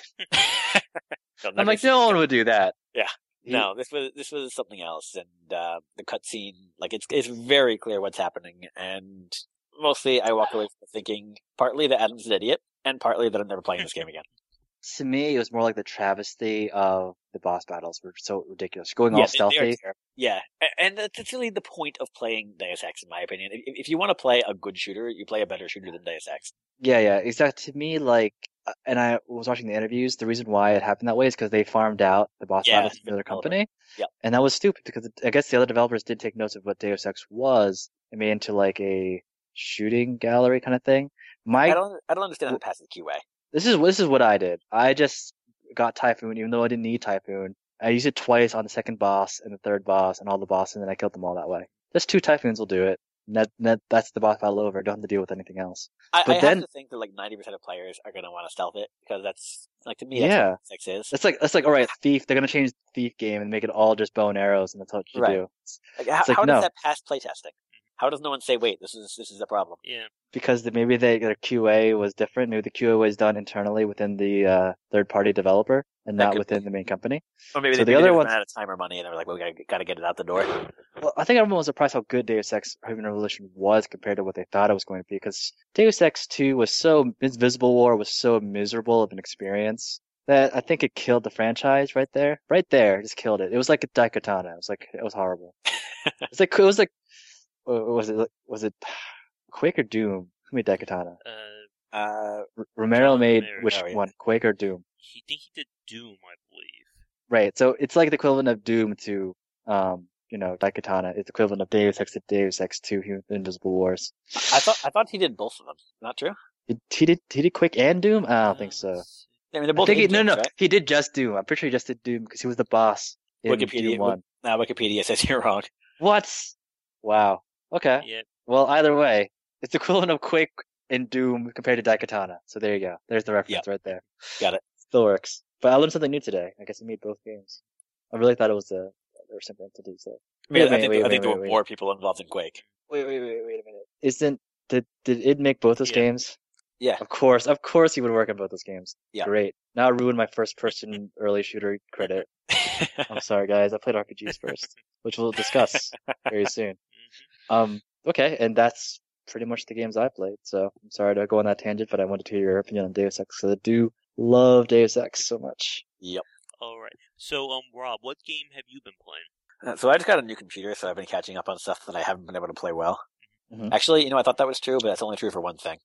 They'll I'm never like, see no it. one would do that. Yeah. He- No, this was this was something else, and uh, the cutscene, like it's it's very clear what's happening, and mostly I walk away from thinking partly that Adam's an idiot, and partly that I'm never playing this game again. To me, it was more like the travesty of the boss battles were so ridiculous. Going yeah, all they- they are stealthy. terrible. Yeah, a- and that's that's really the point of playing Deus Ex, in my opinion. If, if you want to play a good shooter, you play a better shooter than Deus Ex. Yeah, yeah, exactly. To me, like, uh, and I was watching the interviews. The reason why it happened that way is because they farmed out the boss Yeah, battles to the another developer. company. Yep. And that was stupid because it, I guess the other developers did take notes of what Deus Ex was and made it into like a shooting gallery kind of thing. My I don't I don't understand how to pass the Q A. this is this is what I did. I just got Typhoon, even though I didn't need Typhoon. I used it twice on the second boss and the third boss and all the bosses, and then I killed them all that way. Just two Typhoons will do it. And that, that that's the boss battle over. Don't have to deal with anything else. I, But I then- have to think that like ninety percent of players are going to want to stealth it because that's like to me Yeah. that's what Deus Ex is. It's like it's like all right, Thief. They're gonna change the Thief game and make it all just bow and arrows, and that's what you Right. do. It's Like, how it's like, how does no. that pass playtesting? How does no one say, wait, this is this is a problem? Yeah. because the, maybe they, their Q A was different. Maybe the Q A was done internally within the uh, third-party developer and That not could within be. the main company. Or maybe So they, the maybe other they ones- ran out of time or money, and they were like, well, we gotta, gotta get it out the door. Well, I think everyone was surprised how good Deus Ex Human Revolution was compared to what they thought it was going to be. Because Deus Ex two was so Invisible War was so miserable of an experience that I think it killed the franchise right there. Right there, just killed it. It was like a Daikatana. It was like it was horrible. It's like it was like what was it was it Quake or Doom? Who made Daikatana? Uh, Uh, R- Romero John made Romero. which Oh, yeah. one? Quake or Doom? he think he did Doom, I believe. Right. So it's like the equivalent of Doom to um you know Daikatana. It's equivalent of Deus Ex to Deus Ex to Human Invisible Wars. I thought I thought he did both of them. Not true? Did, he did he did Quake and Doom? I don't think Uh, so. let's see. I mean, they're I both think he, indie no, games, no, right? he did just Doom. I'm pretty sure he just did Doom because he was the boss in Wikipedia, Doom One. Now Wikipedia says you're wrong. What? Wow. Okay. Yeah. Well, either way, it's the equivalent of Quake and Doom compared to Daikatana. So there you go. There's the reference right there. Got it. Still works. But I learned something new today. I guess I made both games. I really thought it was a they were simple entities. So I mean, Wait, I think, wait, I wait, think there wait, were wait. more people involved in Quake. wait, wait, wait, wait a minute. Isn't did did it make both those Yeah. games? Yeah. Of course, of course, he would work on both those games. Yeah. Great. Now I ruined my first person early shooter credit. I'm sorry, guys. I played R P Gs first, which we'll discuss very soon. Mhm. Um. Okay, and that's pretty much the games I played. So I'm sorry to go on that tangent, but I wanted to hear your opinion on Deus Ex. So I do love Deus Ex so much. Yep. All right. So, um, Rob, what game have you been playing? Uh, So I just got a new computer, so I've been catching up on stuff that I haven't been able to play well. Mhm. Actually, you know, I thought that was true, but that's only true for one thing.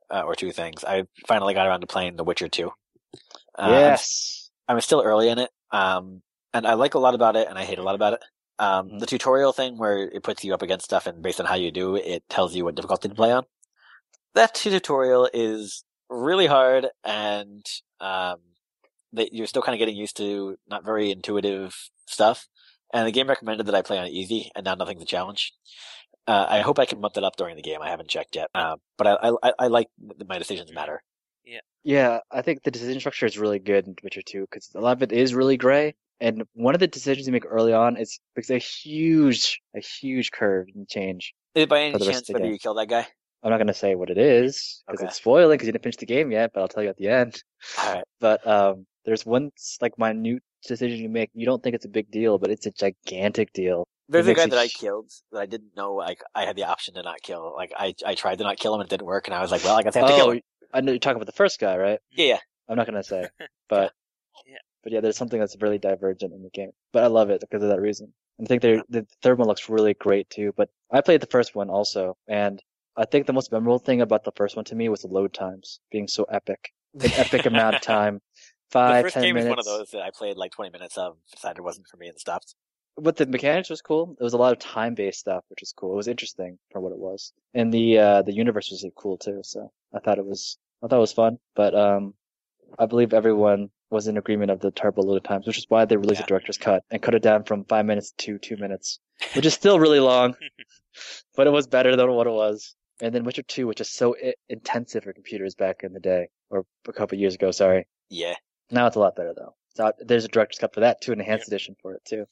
uh, or two things. I finally got around to playing The Witcher two. Uh, yes. I'm, I'm still early in it, um, and I like a lot about it, and I hate a lot about it. Um, Mm-hmm. The tutorial thing where it puts you up against stuff, and based on how you do, it tells you what difficulty to play on. That tutorial is really hard, and um, that you're still kind of getting used to not very intuitive stuff. And the game recommended that I play on easy, and now nothing's a challenge. Uh, I hope I can bump that up during the game. I haven't checked yet, uh, but I, I I like that my decisions matter. Yeah. Yeah, I think the decision structure is really good in Witcher two because a lot of it is really gray. And one of the decisions you make early on is makes a huge, a huge curve and change. Is it by any For the rest chance of the whether game. you kill that guy? I'm not going to say what it is because Okay. it's spoiling because you didn't finish the game yet, but I'll tell you at the end. All right. But um, there's one like minute decision you make. You don't think it's a big deal, but it's a gigantic deal. There's It a guy makes that a I hu- killed that I didn't know like I had the option to not kill. Like I I tried to not kill him and it didn't work, and I was like, well, I guess I have to kill Oh, him. I know you're talking about the first guy, right? Yeah, yeah. I'm not going to say, but Yeah. but yeah, there's something that's really divergent in the game. But I love it because of that reason. And I think they the third one looks really great too. But I played the first one also, and I think the most memorable thing about the first one to me was the load times being so epic. An epic amount of time. The Five, first ten game minutes. is one of those that I played like twenty minutes of, decided it wasn't for me, and stopped. But the mechanics was cool. It was a lot of time-based stuff, which is cool. It was interesting for what it was, and the uh, the universe was cool too. So I thought it was I thought it was fun. But um, I believe everyone was in agreement of the turbo load times, which is why they released Yeah. a director's cut and cut it down from five minutes to two minutes, which is still really long, but it was better than what it was. And then Witcher two, which is so I- intensive for computers back in the day, or a couple of years ago, sorry. Yeah. Now it's a lot better though. So there's a director's cut for that too, an enhanced edition for it too.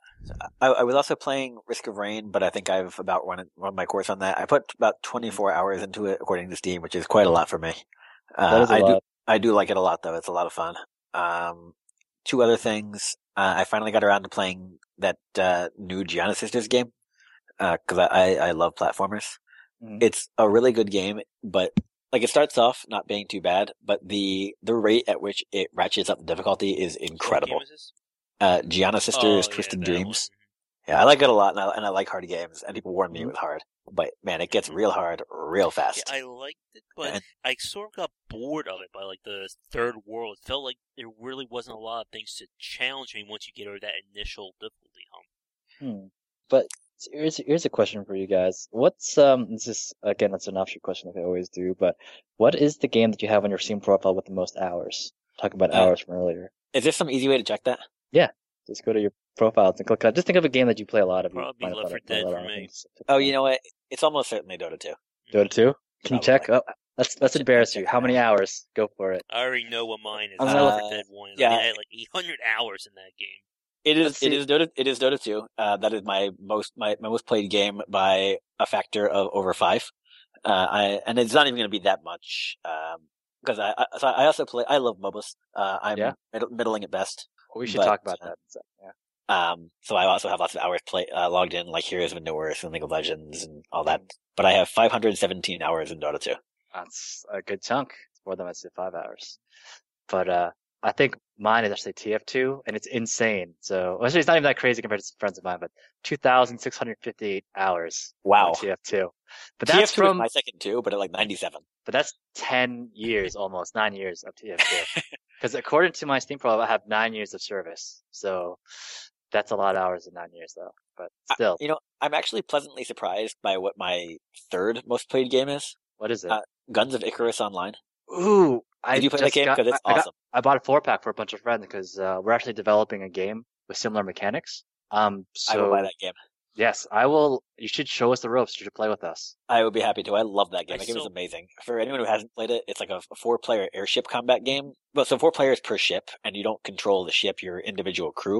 I, I was also playing Risk of Rain, but I think I've about run, run my course on that. I put about twenty-four hours into it, according to Steam, which is quite a lot for me. Uh, That is a I lot. do I do like it a lot, though. It's a lot of fun. Um, two other things. Uh, I finally got around to playing that uh, new Gianna Sisters game because I, I I love platformers. Mhm. It's a really good game, but like it starts off not being too bad, but the the rate at which it ratchets up the difficulty is What incredible. game is this? Uh, Gianna Sisters Oh, Twisted yeah, that Dreams. one. Yeah, I like it a lot, and I, and I like hard games. And people warn me Mhm. it was hard, but man, it gets real hard real Yeah, fast. I liked it, but And- I sort of got bored of it by like the third world. It felt like there really wasn't a lot of things to challenge me once you get over that initial difficulty hump. Hmm. But here's here's a question for you guys. What's um this is again it's an offshoot question like I always do, but what is the game that you have on your Steam profile with the most hours? Talk about Uh, hours from earlier. Is there some easy way to check that? Just go to your profiles and click on. Just think of a game that you play a lot of. You Probably find Left a lot four of- a Dead lot for of me. things. Oh, you know what? It's almost certainly Dota two. Dota two? Can you check? Probably. Oh, let's let's check- embarrass check you. it How many out. hours? Go for it. I already know what mine is. I'm It's gonna Left look- four Dead one. yeah. I think I had like eight hundred hours in that game. It Let's is. It see. is Dota. It is Dota two. Uh, that is my most my, my most played game by a factor of over five. Uh, I and it's not even going to be that much. Um, because I, I so I also play. I love MOBAs. Uh, I'm Yeah. middle, middling at best. We should But, talk about uh, that. So, yeah. Um, so I also have lots of hours play uh, logged in, like Heroes of Newerth and League of Legends and all that. But I have five hundred seventeen hours in Dota two. That's a good chunk. It's more than I said five hours. But uh, I think mine is actually T F two, and it's insane. So actually, it's not even that crazy compared to some friends of mine, but two thousand six hundred fifty-eight hours Wow. on T F two. But that's T F two is from, my second too, but at like ninety-seven. but that's ten years almost, nine years of T F two. Because according to my Steam profile, I have nine years of service. So that's a lot of hours in nine years, though. But still, You know, I'm actually pleasantly surprised by what my third most played game is. what is it? uh, Guns of Icarus Online. Ooh, I Did you play that just game? got- Because it's I- I got- awesome. I bought a four pack for a bunch of friends because uh, we're actually developing a game with similar mechanics. Um, I will so buy that game. yes, I will. You should show us the ropes. You should play with us. I would be happy to. I love that game. I That game is still- amazing. For anyone who hasn't played it, it's like a, a four-player airship combat game. Well, so four players per ship, and you don't control the ship, your individual crew.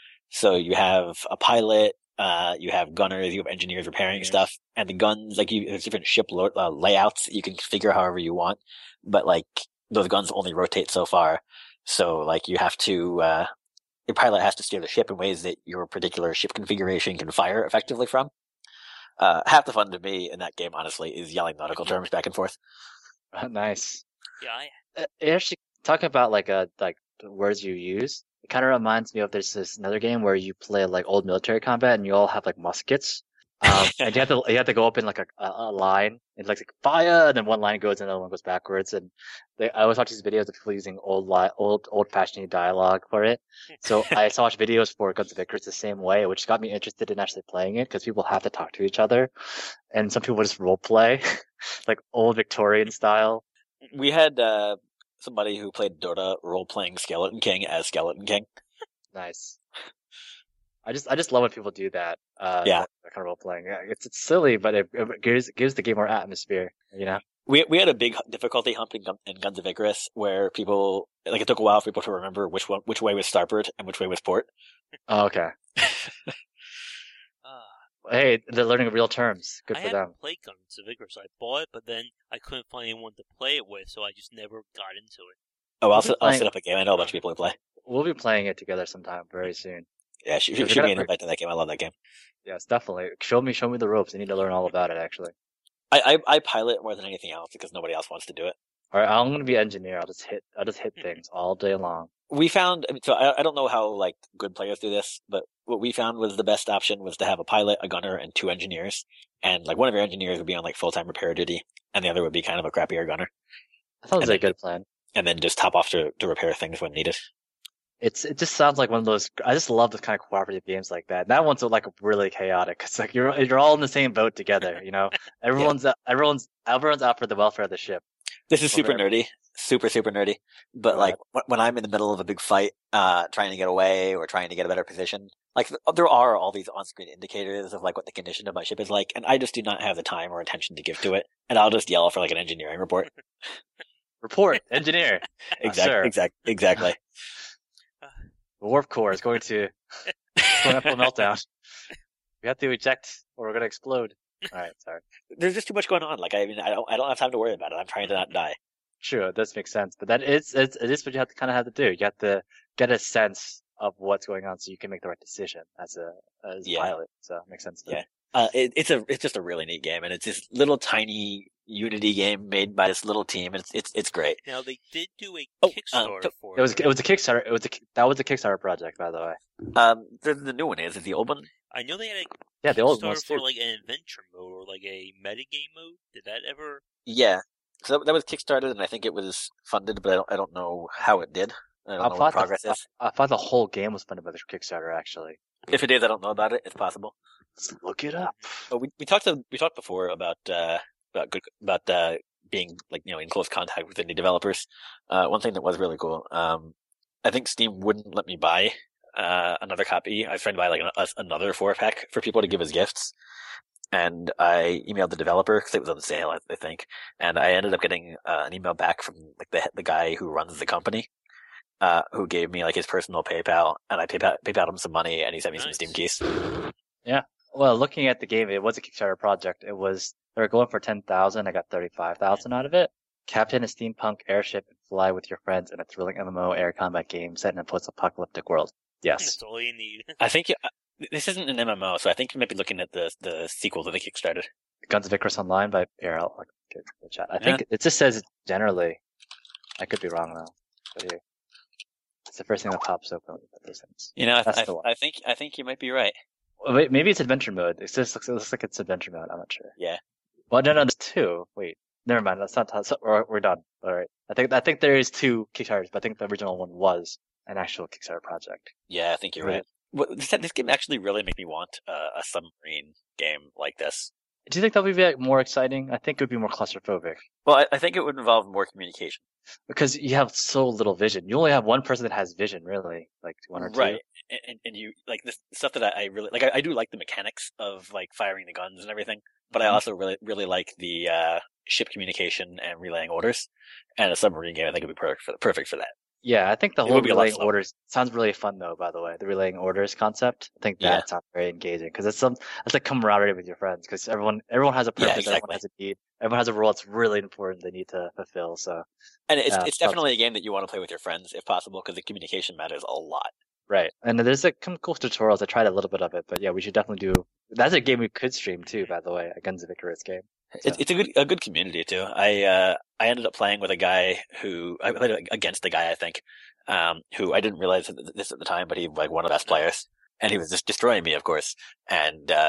So you have a pilot, uh, you have gunners, you have engineers repairing Yes. stuff, and the guns, like you, there's different ship lo- uh, layouts that you can configure however you want, but like, those guns only rotate so far. So like, you have to, uh, your pilot has to steer the ship in ways that your particular ship configuration can fire effectively from. Uh, half the fun to me in that game, honestly, is yelling nautical terms back and forth. Nice. Yeah, I Uh, it actually talking about like uh like the words you use. It kind of reminds me of there's this another game where you play like old military combat and you all have like muskets. Um, and you have to you have to go up in like a, a, a line and like, like fire, and then one line goes and another one goes backwards. And they, I always watch these videos of people using old li- old old fashioned dialogue for it. So I saw watch videos for Guns of Icarus the same way, which got me interested in actually playing it because people have to talk to each other, and some people just role play, like old Victorian style. We had uh, somebody who played Dota role playing Skeleton King as Skeleton King. Nice. I just I just love when people do that. Uh, Yeah. that, that kind of role playing. Yeah, it's it's silly, but it, it gives gives the game more atmosphere. You know. We we had a big difficulty hump in, Gun- in Guns of Icarus where people like it took a while for people to remember which one which way was starboard and which way was port. Oh, okay. Uh, Hey, they're learning real terms. Good I for haven't them. played Guns of Icarus. I bought it, but then I couldn't find anyone to play it with, so I just never got into it. Oh, I'll We'll be set, I'll playing- set up a game. I know a bunch of people who play. We'll be playing it together sometime very soon. Yeah, shoot, Yeah, we shoot me gotta- an invite to that game. I love that game. Yes, definitely. Show me, show me the ropes. I need to learn all about it. Actually. I, I I pilot more than anything else because nobody else wants to do it. All right, I'm gonna be engineer. I'll just hit. I'll just hit things all day long. We found I mean, so I, I don't know how like good players do this, but what we found was the best option was to have a pilot, a gunner, and two engineers. And like one of your engineers would be on like full time repair duty, and the other would be kind of a crappier gunner, That sounds And like a then- good plan. and then just top off to to repair things when needed. It's it just sounds like one of those. I just love those kind of cooperative games like that. That one's like really chaotic. It's like you're you're all in the same boat together. You know, everyone's everyone's everyone's out for the welfare of the ship. This is super Whatever. nerdy, super super nerdy. But Go like wh- when I'm in the middle of a big fight, uh, trying to get away or trying to get a better position, like th- there are all these on-screen indicators of like what the condition of my ship is like, and I just do not have the time or attention to give to it, and I'll just yell for like an engineering report. Report, engineer. Exactly, sir. exactly, exactly. The warp core is going to going up a meltdown. We have to eject, or we're gonna explode. All right, sorry. There's just too much going on. Like I mean, I don't, I don't have time to worry about it. I'm trying to not die. True, it does make sense, but that is it's, it is what you have to kind of have to do. You have to get a sense of what's going on so you can make the right decision as a as a Yeah. pilot. So it makes sense. To me. Yeah. Uh, it, it's a, it's just a really neat game, and it's this little tiny Unity game made by this little team, and it's, it's, it's great. Now they did do a Oh, um, Kickstarter to- for It was it was a Kickstarter. It was a that was a Kickstarter project, by the way. Um, the, the new one is, is the old one. I know they had a Yeah, the old Kickstarter ones for too. like an adventure mode or like a metagame mode. Did that ever? Yeah. So that, that was Kickstarted, and I think it was funded, but I don't, I don't know how it did. I don't I know what thought the progress the, is. I, I thought the whole game was funded by the Kickstarter. Actually, If it is, I don't know about it. It's possible. let's look it up. But we we talked to, we talked before about uh about good about uh being like you know in close contact with indie developers. Uh, one thing that was really cool. Um, I think Steam wouldn't let me buy uh another copy. I was trying to buy like an, another four pack for people to give as gifts. And I emailed the developer because it was on sale, I, I think. And I ended up getting uh, an email back from like the the guy who runs the company, uh, who gave me like his personal PayPal, and I PayPal PayPal him some money, and he sent me some Nice. Steam keys. Well, looking at the game, it was a Kickstarter project. It was they were going for ten thousand. I got thirty five thousand out of it. Captain a steampunk airship and fly with your friends in a thrilling M M O air combat game set in a post-apocalyptic world. Yes. That's all you need. I think uh, this isn't an M M O, so I think you might be looking at the the sequel to the Kickstarter. Guns of Icarus Online by here. I'll I'll get the chat. I Yeah. think it just says generally. I could be wrong though. But here, it's the first thing that pops up when we put those things. You know, I, That's I, the one. I think I think you might be right. Oh, wait, maybe it's adventure mode. It just looks, it looks like it's adventure mode. I'm not sure. Yeah. Well, no, no, there's two. Wait, never mind. That's not. That's, we're, we're done. All right. I think I think there is two Kickstarters, but I think the original one was an actual Kickstarter project. Yeah, I think you're right. Well, this, this game actually really made me want uh, a submarine game like this. Do you think that would be like, more exciting? I think it would be more claustrophobic Well, I, I think it would involve more communication. because you have so little vision. You only have one person that has vision, really, like one or two. Right. And, and, and you, like, this stuff that I, I really, like, I, I do like the mechanics of, like, firing the guns and everything, but I Mhm. also really, really like the, uh, ship communication and relaying orders. And a submarine game, I think would be perfect for, perfect for that. Yeah, I think the It whole would be a lot relaying slower. orders sounds really fun though, by the way. The relaying orders concept. I think that Yeah. sounds very engaging because it's some it's like camaraderie with your friends because everyone everyone has a Yeah, purpose, everyone exactly. has a need, everyone has a role that's really important they need to fulfill. So And it's, Yeah, it's sounds- definitely a game that you want to play with your friends if possible, because the communication matters a lot. right, and there's like some cool tutorials. I tried a little bit of it, but yeah, we should definitely do. That's a game we could stream too, by the way, a Guns of Icarus game. It's, it's a good, a good community too. I, uh, I ended up playing with a guy who, I played against a guy, I think, um, who I didn't realize this at the time, but he was like one of the best players. And he was just destroying me, of course. And, uh,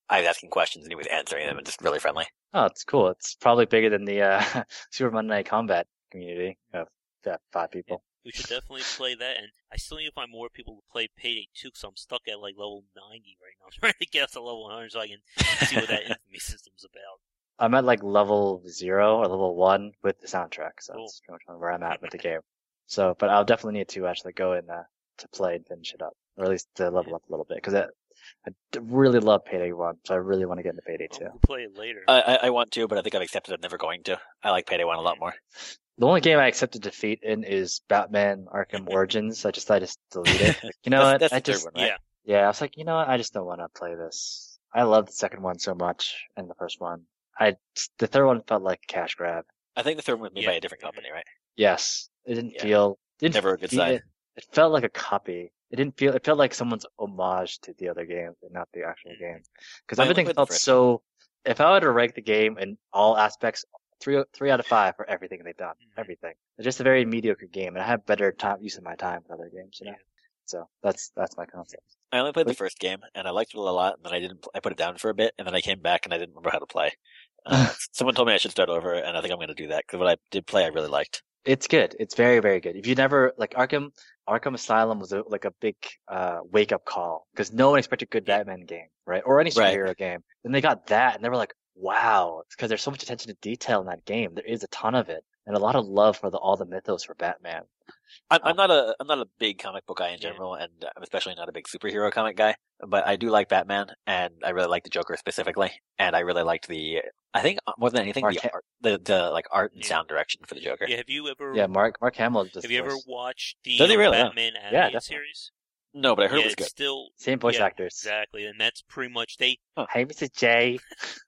I was asking questions and he was answering them, and just really friendly. Oh, it's cool. It's probably bigger than the uh, Super Monday Night Combat community of uh, five people. We should definitely play that, and I still need to find more people to play Payday two, because I'm stuck at like level ninety right now. I'm trying to get up to level one hundred so I can see what that infamy system's about. I'm at like level zero or level one with the soundtrack, so Cool. that's pretty much where I'm at with the game. So, but I'll definitely need to actually go in uh, to play and finish it up, or at least to level up a little bit, because I, I d- really love Payday one, so I really want to get into Payday Well, two. we'll play it later. I, I, I want to, but I think I've accepted I'm never going to. I like Payday one a lot more. The only game I accepted defeat in is Batman Arkham Origins. I just I just delete it. Like, you know That's- what? that's I the third just one, right? Yeah. yeah, I was like, you know what? I just don't want to play this. I love the second one so much and the first one. I the third one felt like a cash grab. I think the third one was made Yeah. by a different company, right? Yes, it didn't Yeah. feel didn't Never a good feel, sign. It, it felt like a copy. It didn't feel. It felt like someone's homage to the other games and not the actual game. Because I everything played the felt first so. If I were to rank the game in all aspects, three three out of five for everything they've done. Mhm. Everything. It's just a very mediocre game, and I have better time use of my time with other games. You know. Yeah. So that's that's my concept. I only played the Wait. first game, and I liked it a lot, and then I didn't. I put it down for a bit, and then I came back, and I didn't remember how to play. Uh, someone told me I should start over, and I think I'm going to do that, because what I did play I really liked. It's good. It's very, very good. If you never like Arkham, Arkham Asylum was a, like a big uh, wake up call because no one expected a good Yeah. Batman game, right? Or any Right. superhero game. Then they got that, and they were like, "Wow!" Because there's so much attention to detail in that game. There is a ton of it, and a lot of love for the all the mythos for Batman. I'm, Oh. I'm not a I'm not a big comic book guy in Yeah. general, and I'm especially not a big superhero comic guy. But I do like Batman, and I really like the Joker specifically, and I really liked the. I think uh, more than anything, Mark the Ha- art, the the like art and Yeah. sound direction for the Joker. Yeah, have you ever Yeah, Mark Mark Hamill just have you ever was- watched the Does he um, really? Yeah. Batman Yeah, animated definitely. series? No, but I heard yeah, it was it's good. still same voice yeah, actors. exactly, and that's pretty much they Hey, Mister J.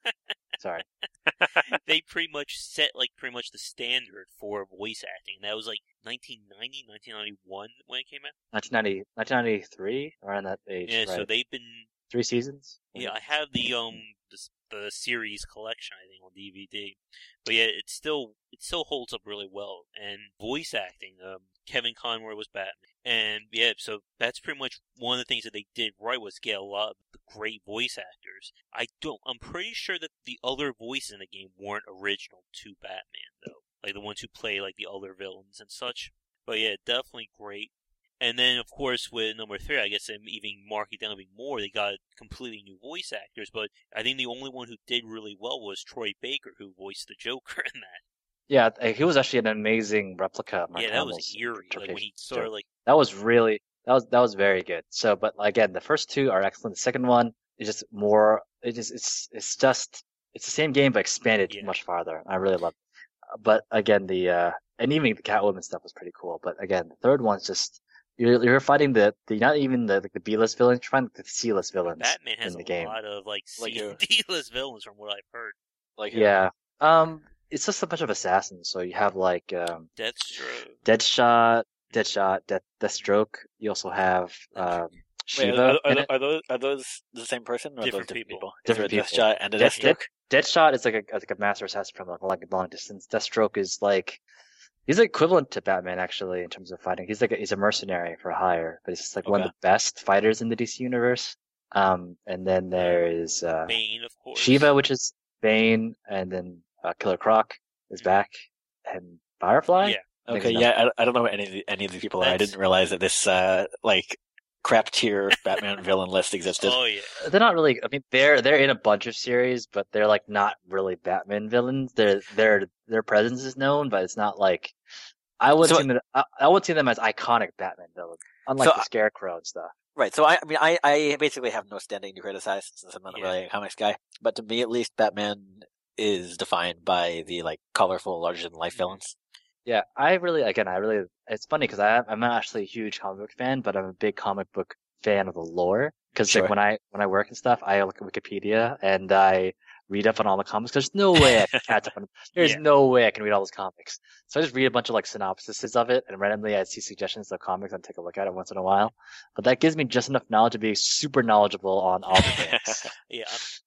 Sorry. they pretty much set like pretty much the standard for voice acting. That was like nineteen ninety, nineteen ninety-one when it came out. nineteen ninety, nineteen ninety-three, around that age, Yeah, right? so they've been Three seasons. yeah. I have the um the, s- the series collection I think on D V D, but yeah, it still it still holds up really well. And voice acting, um, Kevin Conroy was Batman, and yeah, so that's pretty much one of the things that they did right was get a lot of the great voice actors. I don't. I'm pretty sure that the other voices in the game weren't original to Batman though, like the ones who play like the other villains and such. But yeah, definitely great. And then, of course, with number three, I guess them even marking down even more, they got completely new voice actors. But I think the only one who did really well was Troy Baker, who voiced the Joker in that. Yeah, th- he was actually an amazing replica of Mark yeah, that was Hamill's eerie. Like when interpretation he of sort of Joker. like, That was really that was that was very good. So, but again, the first two are excellent. The second one is just more. It just it's it's just it's the same game but expanded Yeah. much farther. I really love it. But again, the uh and even the Catwoman stuff was pretty cool. But again, the third one's just you're you're fighting the the not even the like the B list villains. You're fighting the C list villains Batman has in a the game. lot of like Like C who? D-list villains from what I've heard. Like Yeah. Um. It's just a bunch of assassins. So you have like um Deathstroke. Deadshot, Deadshot, Death, Deathstroke. You also have um Wait, Shiva are, are, in are, it. are those are those the same person? Or Different are those different people. people? Different Is there a people. Deathshot and a Death, Deathstroke? Death, Deadshot is like a like a master assassin from like, like a long distance. Deathstroke is like he's equivalent to Batman actually in terms of fighting. He's like a, he's a mercenary for hire, but he's just like one of Okay. the best fighters in the D C universe. Um, and then there is uh, Bane, of course. Shiva, which is Bane, and then uh, Killer Croc is back, and Firefly. Yeah. I think Okay, it's yeah, I, I don't know what any of the, any of these people are. I That's- didn't realize that this uh like crap tier Batman villain list existed. Oh, yeah. They're not really. I mean, they're they're in a bunch of series, but they're like not really Batman villains. Their their their presence is known, but it's not like I would So- see them. I, I would see them as iconic Batman villains, unlike So the I- Scarecrow and stuff. Right, so I, I mean, I, I basically have no standing to criticize since I'm not Yeah. really a comics guy. But to me, at least, Batman is defined by the like colorful, larger than life villains. Yeah, I really again, I really. It's funny because I I'm not actually a huge comic book fan, but I'm a big comic book fan of the lore. Because Sure. like when I when I work and stuff, I look at Wikipedia and I read up on all the comics. There's no way I can catch up on. There's Yeah. no way I can read all those comics. So I just read a bunch of like synopsises of it, and randomly I see suggestions of comics and take a look at it once in a while. But that gives me just enough knowledge to be super knowledgeable on all the things. Yeah, I'm,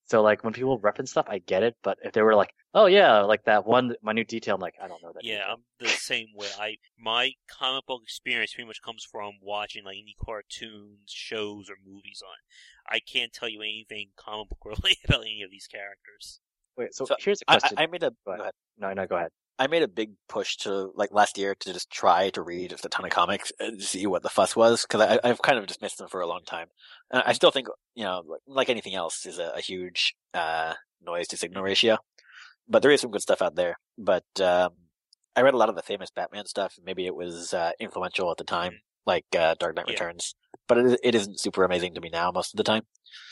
So like when people reference stuff, I get it. But if they were like, oh yeah, like that one minute detail, I'm like, I don't know that. Yeah, detail. I'm the same way. I my comic book experience pretty much comes from watching like any cartoons, shows, or movies on. I can't tell you anything comic book related about any of these characters. Wait, so, So here's a I, question. I I made a Go go ahead. ahead. No, no, go ahead. I made a big push to like last year to just try to read just a ton of comics and see what the fuss was because I I've kind of dismissed them for a long time. And I still think you know like, like anything else is a, a huge uh, noise to signal ratio, but there is some good stuff out there. But um, I read a lot of the famous Batman stuff. Maybe it was uh, influential at the time, like uh, Dark Knight Yeah. Returns, but it it isn't super amazing to me now most of the time.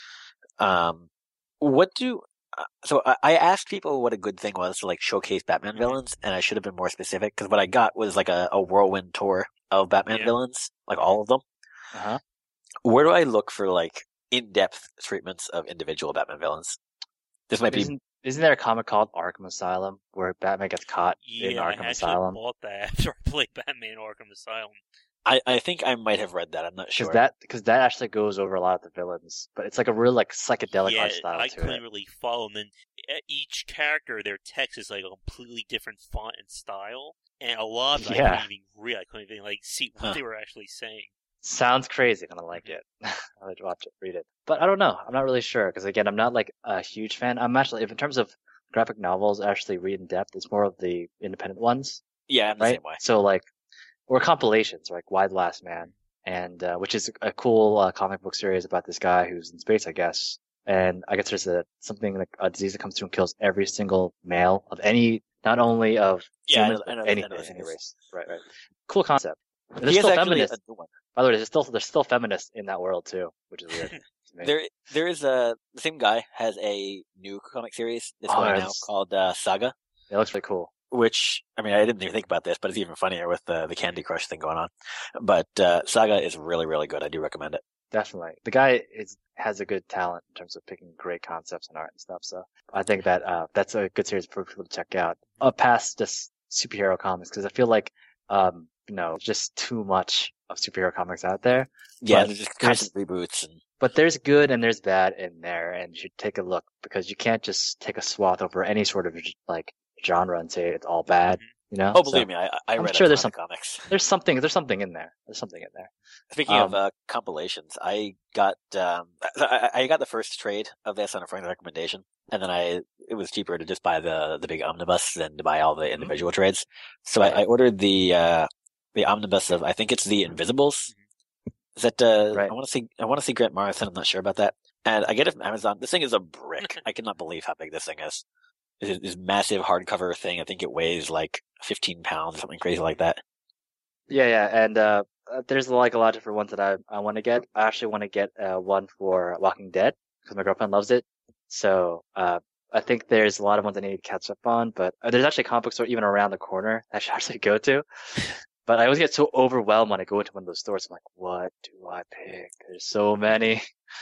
Um, what do uh, so I, I asked people what a good thing was to like showcase Batman Mhm. villains, and I should have been more specific because what I got was like a, a whirlwind tour of Batman Yeah. villains, like all of them. Uh huh. Where do I look for like in-depth treatments of individual Batman villains? This might be. Isn't isn't there a comic called Arkham Asylum where Batman gets caught in Yeah, I Arkham actually Asylum? bought that after I played Batman Arkham Asylum. I, I think I might have read that. I'm not Because sure. that because that actually goes over a lot of the villains, but it's like a real like psychedelic Yeah, art style I to couldn't it. really follow them. And e- each character, their text is like a completely different font and style, and a lot of it I Yeah. couldn't even read. I couldn't even like see what Huh. they were actually saying. Sounds crazy, and I like it. I would watch it, read it, but I don't know. I'm not really sure because again, I'm not like a huge fan. I'm actually, if in terms of graphic novels, I actually read in depth. It's more of the independent ones, Yeah, I'm the right? same way. So like, or compilations, like Why the Last Man, and uh, which is a cool uh, comic book series about this guy who's in space, I guess. And I guess there's a something like a disease that comes through and kills every single male of any, not only of Yeah, I humans, know- but I know- I know anything, this any is. race. Right, right. Cool concept. And There's He is still actually feminists. a new one. By the way, there's still there's still feminists in that world too, which is weird to me. There, there is a the same guy has a new comic series that's Oh, going now it's- called uh, Saga, It looks really cool. which I mean I didn't even think about this, but it's even funnier with the the Candy Crush thing going on. But uh, Saga is really really good. I do recommend it. Definitely. The guy is has a good talent in terms of picking great concepts and art and stuff. So I think that uh, that's a good series for people to check out. Uh, past just superhero comics, because I feel like um, you know, just too much of superhero comics out there. Yeah, But there's just there's- constant reboots and But there's good and there's bad in there, and you should take a look because you can't just take a swath over any sort of like genre and say it's all bad. You know? oh, believe So me, I I I'm read sure a there's ton of comics. There's something. There's something in there. There's something in there. Speaking of Um, uh, compilations, I got um, I, I got the first trade of this on a friend's recommendation, and then I it was cheaper to just buy the the big omnibus than to buy all the individual trades. So I, I ordered the uh, the omnibus of I think it's the Invisibles. Is that uh, Right. I want to see I want to see Grant Morrison. I'm not sure about that, and I get it from Amazon. This thing is a brick. I cannot believe how big this thing is. It's this massive hardcover thing. I think it weighs like fifteen pounds, something crazy like that. Yeah, yeah, and uh, uh, there's like a lot of different ones that I I want to get. I actually want to get uh, one for Walking Dead because my girlfriend loves it. So uh, I think there's a lot of ones I need to catch up on. But uh, there's actually a comic book store even around the corner I should actually go to. But I always get so overwhelmed when I go into one of those stores. I'm like, what do I pick? There's so many.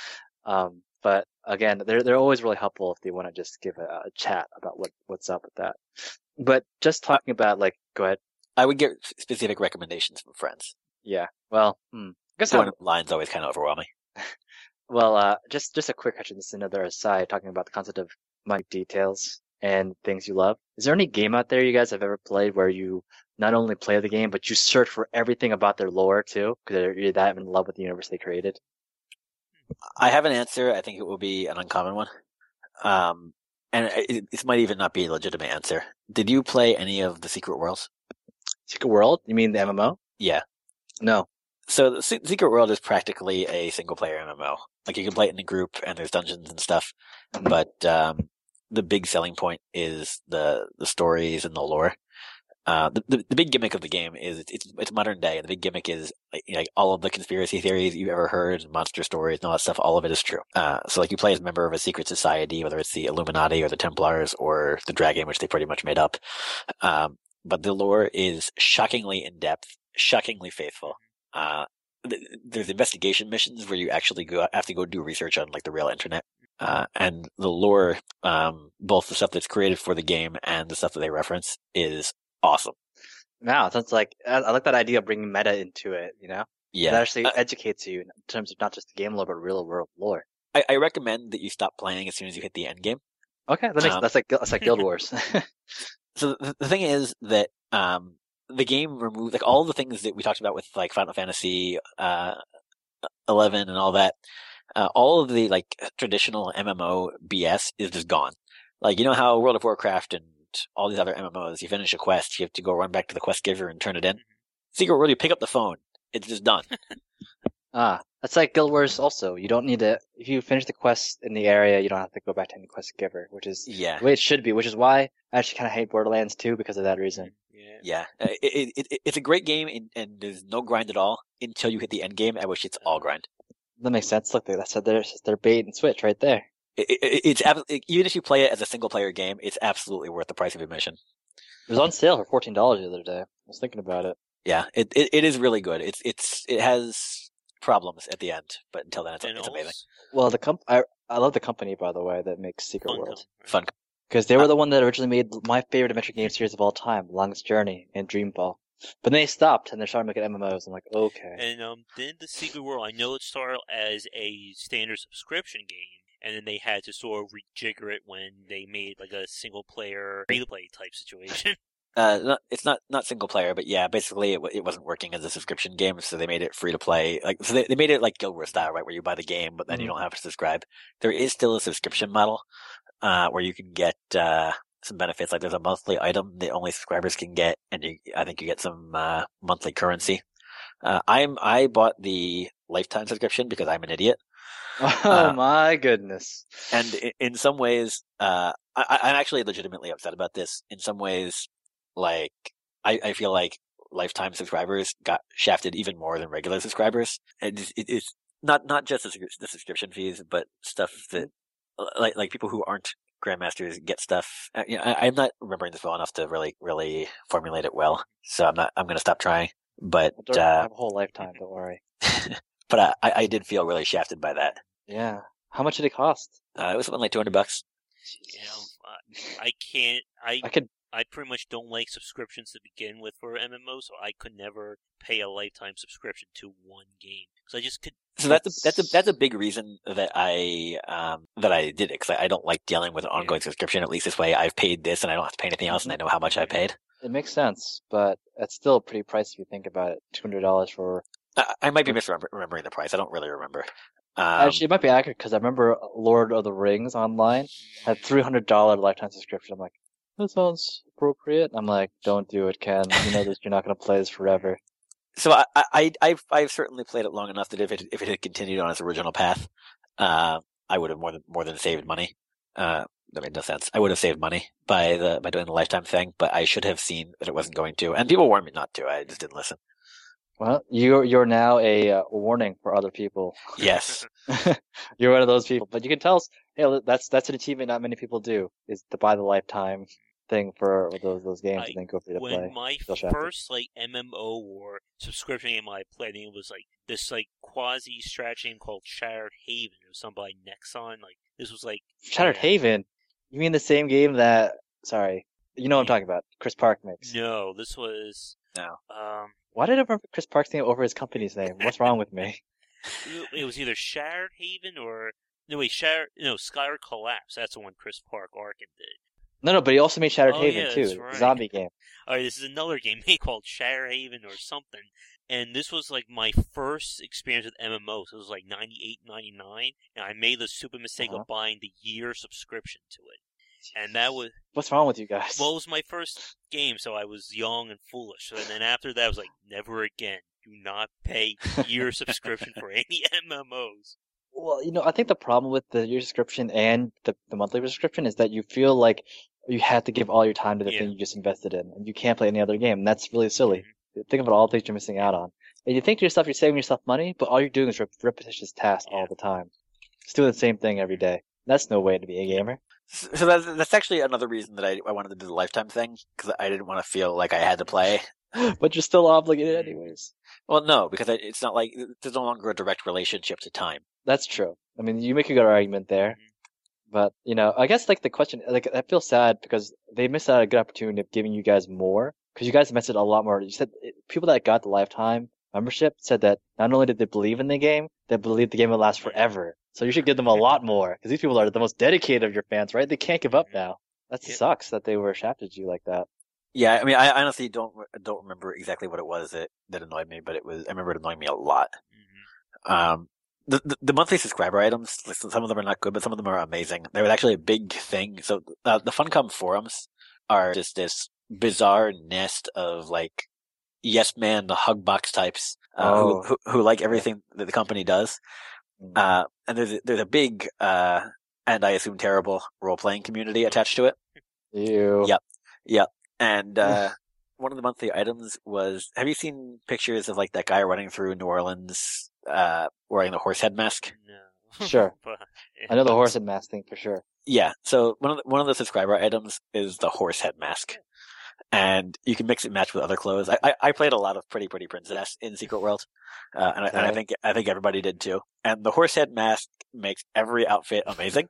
Um, but again, they're they're always really helpful if they want to just give a, a chat about what what's up with that. But just talking about like, go ahead. I would get specific recommendations from friends. Yeah. Well, hmm. I guess Going I'm, blind is always kind of overwhelming. well, uh, just just a quick question. This is another aside talking about the concept of minute details and things you love. Is there any game out there you guys have ever played where you not only play the game but you search for everything about their lore too, because you're that in love with the universe they created? I have an answer. I think it will be an uncommon one. Um, and it, it might even not be a legitimate answer. Did you play any of the Secret Worlds? Secret World? You mean the M M O? Yeah. No. So the Se- Secret World is practically a single player M M O. Like you can play it in a group and there's dungeons and stuff. Mhm. But, um, the big selling point is the, the stories and the lore. Uh, the, the, the big gimmick of the game is it's, it's, it's modern day, and the big gimmick is like, you know, like all of the conspiracy theories you've ever heard, monster stories, and all that stuff. All of it is true. Uh, so like you play as a member of a secret society, whether it's the Illuminati or the Templars or the Dragon, which they pretty much made up. Um, but the lore is shockingly in depth, shockingly faithful. Uh, th- there's investigation missions where you actually go have to go do research on like the real internet. Uh, and the lore, um, both the stuff that's created for the game and the stuff that they reference is awesome. Wow, it sounds like I, I like that idea of bringing meta into it. You know, Yeah. that actually Uh, educates you in terms of not just the game lore but real world lore. I, I recommend that you stop playing as soon as you hit the end game. Okay, that makes Um, that's like that's like Guild Wars. So the, the thing is that um, the game removes like all the things that we talked about with like Final Fantasy uh, eleven and all that. Uh, all of the like traditional M M O B S is just gone. Like you know how World of Warcraft and all these other M M Os, you finish a quest, you have to go run back to the quest giver and turn it in. Secret World, you pick up the phone, it's just done. Ah, that's like Guild Wars also. You don't need to, if you finish the quest in the area, you don't have to go back to any quest giver, which is Yeah, the way it should be, which is why I actually kind of hate Borderlands two because of that reason. Yeah. yeah. Uh, It, it, it, it's a great game, and, and there's no grind at all until you hit the end game, at which it's all grind. That makes sense. Look, that's their, their bait and switch right there. It, it, it's ab- even if you play it as a single player game, it's absolutely worth the price of admission. It was on sale for fourteen dollars the other day. I was thinking about it. Yeah, it, it, it is really good. It's it's it has problems at the end, but until then, it's, And it's also, amazing. Well, the comp I I love the company, by the way, that makes Secret Funcom, World. right? Fun. Because they were the one that originally made my favorite adventure game series of all time, Longest Journey and Dreamfall. But then they stopped and they're starting making M M Os. I'm like, okay. And um, then the Secret World, I know it started as a standard subscription game, and then they had to sort of rejigger it when they made like a single player free to play type situation. Uh, not, it's not not single player, but yeah, basically it, w- it wasn't working as a subscription game, so they made it free to play. Like so they, they made it like Guild Wars style, right, where you buy the game, but then you Mhm. don't have to subscribe. There is still a subscription model, uh, where you can get uh some benefits. Like there's a monthly item that only subscribers can get, and you, I think you get some uh monthly currency. Uh, I'm I bought the lifetime subscription because I'm an idiot. Oh Uh, my goodness. And i- in some ways, uh, I, I'm actually legitimately upset about this. In some ways, like, I, I feel like lifetime subscribers got shafted even more than regular subscribers. And it, it, it's not, not just the, subscri- the subscription fees, but stuff that, like, like people who aren't grandmasters get stuff. Uh, You know, I, I'm not remembering this well enough to really, really formulate it well. So I'm not, I'm going to stop trying. But, I uh, have a whole lifetime, don't worry. but I, I I did feel really shafted by that. Yeah. How much did it cost? Uh, it was something like two hundred bucks. You know, I, I can't. I I could. I pretty much don't like subscriptions to begin with for M M O, so I could never pay a lifetime subscription to one game because I just could. So that's a, that's a that's a big reason that I um that I did it, because I, I don't like dealing with an ongoing Yeah. subscription. At least this way, I've paid this and I don't have to pay anything else, and I know how much I paid. It makes sense, but it's still pretty pricey if you think about it. Two hundred dollars for. I, I might be misremembering the price. I don't really remember. Um, Actually, it might be accurate because I remember Lord of the Rings online had three hundred dollar lifetime subscription. I'm like, that sounds appropriate. I'm like, don't do it, Ken. You know that you're not going to play this forever. so I, I I've I've certainly played it long enough that if it if it had continued on its original path, uh, I would have more than more than saved money. Uh, that made no sense. I would have saved money by the by doing the lifetime thing, but I should have seen that it wasn't going to. And people warned me not to. I just didn't listen. Well, you're you're now a uh, warning for other people. Yes. You're one of those people, but you can tell us, hey, that's that's an achievement not many people do, is to buy the lifetime thing for those those games I- and then go free to when play. my Still shafted. first like M M O or subscription game I played, it was like this like quasi strategy game called Shattered Haven. It was some by Nexon. Like this was like Shattered yeah. Haven. You mean the same game that? Sorry, you know what I'm talking about. Chris Park makes. No, this was No. um. Why did I remember Chris Park's name over his company's name? What's wrong with me? It was either Shattered Haven or no wait, Shattered no Skyr Collapse. That's the one Chris Park Arkin did. No, no, but he also made Shattered Oh, Haven yeah, too. that's the right. Zombie game. All right, this is another game made called Shattered Haven or something, and this was like my first experience with M M Os. It was like ninety-eight, ninety-nine, and I made the stupid mistake Uh-huh. of buying the year subscription to it, and that was What's wrong with you guys? well, it was my first game, so I was young and foolish. And then after that, I was like, never again. Do not pay year subscription for any M M Os. Well, you know, I think the problem with the year subscription and the, the monthly subscription is that you feel like you have to give all your time to the Yeah. thing you just invested in, and you can't play any other game. And that's really silly. Think about all the things you're missing out on. And you think to yourself, you're saving yourself money, but all you're doing is rep- repetitious tasks Yeah. all the time. Just doing the same thing every day. That's no way to be a gamer. So that's that's actually another reason that I I wanted to do the lifetime thing, because I didn't want to feel like I had to play. But you're still obligated anyways. Well, no, because I, it's not like there's no longer a direct relationship to time. That's true. I mean, you make a good argument there. Mhm. But, you know, I guess, like, the question, like, I feel sad because they missed out a good opportunity of giving you guys more. Because you guys missed it a lot more. You said it, people that got the lifetime membership said that not only did they believe in the game, they believe the game will last forever. So you should give them a lot more because these people are the most dedicated of your fans, right? They can't give up now. That Yeah. sucks that they were shafted you like that. Yeah, I mean, I honestly don't don't remember exactly what it was that, that annoyed me, but it was I remember it annoying me a lot. Mm-hmm. Um, the, the the monthly subscriber items, like, some of them are not good, but some of them are amazing. There was actually a big thing. So uh, the Funcom forums are just this bizarre nest of like yes man, the hug box types uh, Oh. who, who who like everything that the company does. Mm. Uh, and there's a, there's a big uh, and I assume terrible role playing community attached to it. Ew. Yep, yep. And uh, one of the monthly items was: have you seen pictures of like that guy running through New Orleans uh, wearing the horse head mask? No. Sure. But, yeah. I know the horse and mask thing for sure. Yeah. So one of the, one of the subscriber items is the horse head mask, and you can mix and match with other clothes. I I, I played a lot of Pretty Pretty Princess in Secret World, uh, and, I, and I Okay. think I think everybody did too. And the horse head mask makes every outfit amazing.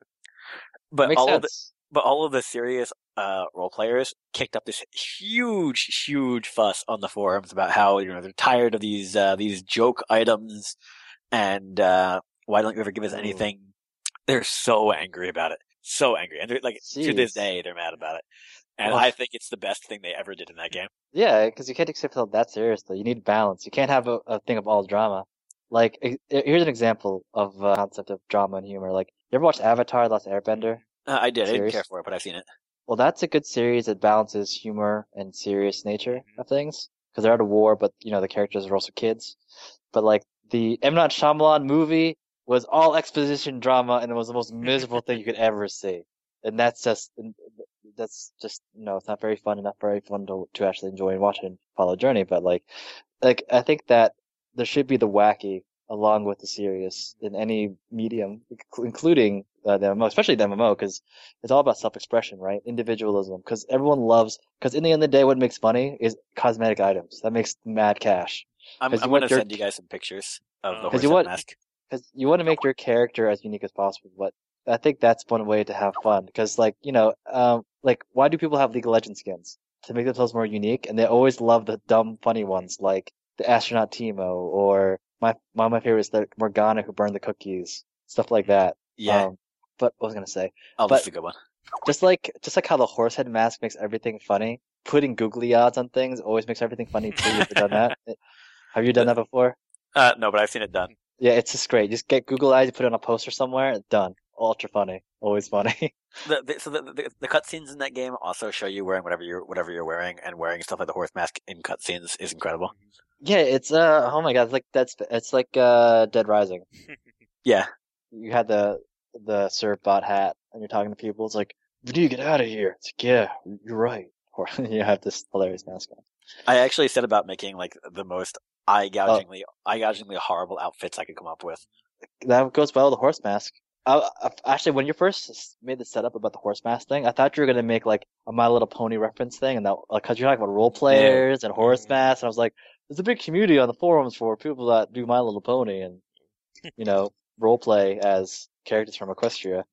But Makes all sense. of the but all of the serious uh, role players kicked up this huge, huge fuss on the forums about how you know they're tired of these uh, these joke items, and uh, why don't you ever give us Ooh. anything? They're so angry about it, so angry, and they're like to this Jeez. day they're mad about it. And Well- I think it's the best thing they ever did in that game. Yeah, because you can't accept it that seriously. You need balance. You can't have a, a thing of all drama. Like, e- here's an example of a concept of drama and humor. Like, you ever watched Avatar: The Last Airbender? Uh, I did. I didn't Serious? care for it, but I've seen it. Well, that's a good series that balances humor and serious nature of things. Because they're at a war, but, you know, the characters are also kids. But, like, the M. Night Shyamalan movie was all exposition drama, and it was the most miserable thing you could ever see. And that's just, that's just, you know, it's not very fun and not very fun to, to actually enjoy and watch and follow Journey. But, like, like, I think that there should be the wacky along with the serious in any medium, inc- including uh, the M M O, especially the M M O, because it's all about self-expression, right? Individualism, because everyone loves, because in the end of the day, what makes money is cosmetic items. That makes mad cash. I'm, 'Cause you I'm want going to your- send you guys some pictures of the Oh. horse 'Cause you head want- mask. Because you want to make your character as unique as possible, but I think that's one way to have fun. Because, like, you know, um, like, why do people have League of Legends skins? To make themselves more unique, and they always love the dumb, funny ones, like the astronaut Teemo, or my one of my favorites, the Morgana who burned the cookies, stuff like that. Yeah, Um, but what was I gonna say? oh, but- this is a good one. Just like just like how the horsehead mask makes everything funny, putting googly eyes on things always makes everything funny too. You've ever done that? Have you done that before? Uh, no, but I've seen it done. Yeah, it's just great. Just get Google eyes, put it on a poster somewhere, done. Ultra funny, always funny. The, the, so the, the the cutscenes in that game also show you wearing whatever you're whatever you're wearing, and wearing stuff like the horse mask in cutscenes is incredible. Yeah, it's uh oh my god, it's like that's it's like uh Dead Rising. Yeah, You had the the serve bot hat, and you're talking to people. It's like, when do you get out of here? It's like, yeah, you're right. Or you have this hilarious mask on. I actually set about making like the most eye gougingly eye gougingly horrible outfits I could come up with. That goes well with the horse mask. I, I, actually, when you first made the setup about the horse mask thing, I thought you were gonna make like a My Little Pony reference thing, and that because you're talking about role players and horse masks, and I was like, there's a big community on the forums for people that do My Little Pony and you know role play as characters from Equestria.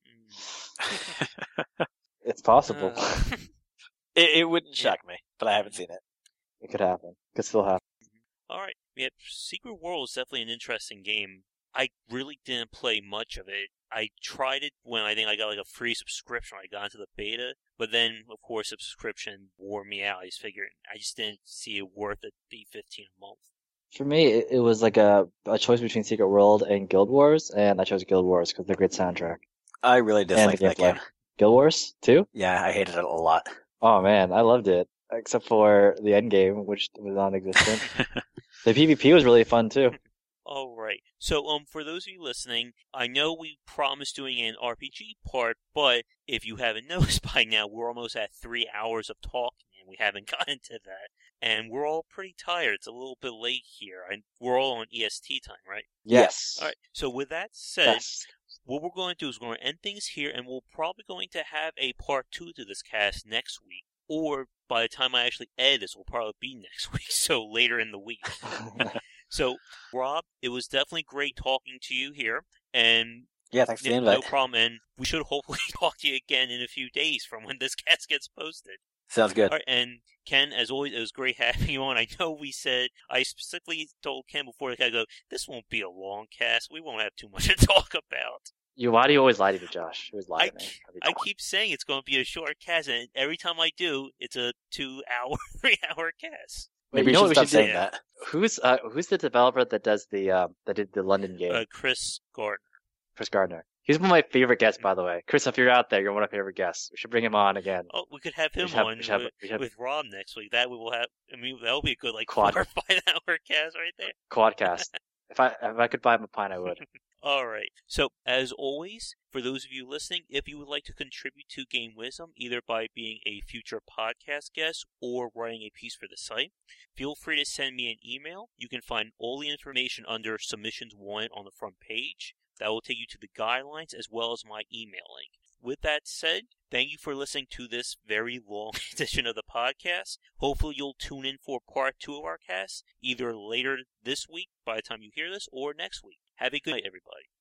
It's possible. Uh, It, it wouldn't Yeah. shock me, but I haven't seen it. It could happen. Could still happen. All right. Yeah, Secret World is definitely an interesting game. I really didn't play much of it. I tried it when I think I got like a free subscription. I got into the beta, but then of course the subscription wore me out. I just figured I just didn't see it worth it. Be fifteen a month. For me, it, it was like a, a choice between Secret World and Guild Wars, and I chose Guild Wars because they're great soundtrack. I really And the disliked that gameplay. game. Guild Wars too? Yeah, I hated it a lot. Oh man, I loved it. Except for the end game, which was non-existent. The PvP was really fun too. All right. So, um, for those of you listening, I know we promised doing an R P G part, but if you haven't noticed by now, we're almost at three hours of talking, and we haven't gotten to that. And we're all pretty tired. It's a little bit late here, and we're all on E S T time, right? Yes. All right. So, with that said, Yes. what we're going to do is we're going to end things here, and we're probably going to have a part two to this cast next week. Or by the time I actually edit this, will probably be next week, so later in the week. So, Rob, it was definitely great talking to you here, and Yeah, thanks for the yeah, invite. no problem. And we should hopefully talk to you again in a few days from when this cast gets posted. Sounds good. All right, and Ken, as always, it was great having you on. I know we said, I specifically told Ken before, I go, this won't be a long cast. We won't have too much to talk about. You, why do you always lie to me, Josh? You always lie I, to me. I keep saying it's going to be a short cast, and every time I do, it's a two-hour, three-hour cast. Maybe Wait, you know you what should we stop should saying do? that. Who's uh, who's the developer that does the um that did the London game? Uh, Chris Gardner. Chris Gardner. He's one of my favorite guests, by the way. Chris, if you're out there, you're one of my favorite guests. We should bring him on again. Oh, we could have him should have- on we should have- with, we should have- with Rob next week. That we will have. I mean, that'll be a good like Quad- four or five hour cast right there. Quadcast. if I if I could buy him a pint, I would. All right. So, as always, for those of you listening, if you would like to contribute to Game Wisdom, either by being a future podcast guest or writing a piece for the site, feel free to send me an email. You can find all the information under Submissions one on the front page. That will take you to the guidelines as well as my email link. With that said, thank you for listening to this very long edition of the podcast. Hopefully you'll tune in for part two of our cast, either later this week by the time you hear this or next week. Have a good night, everybody.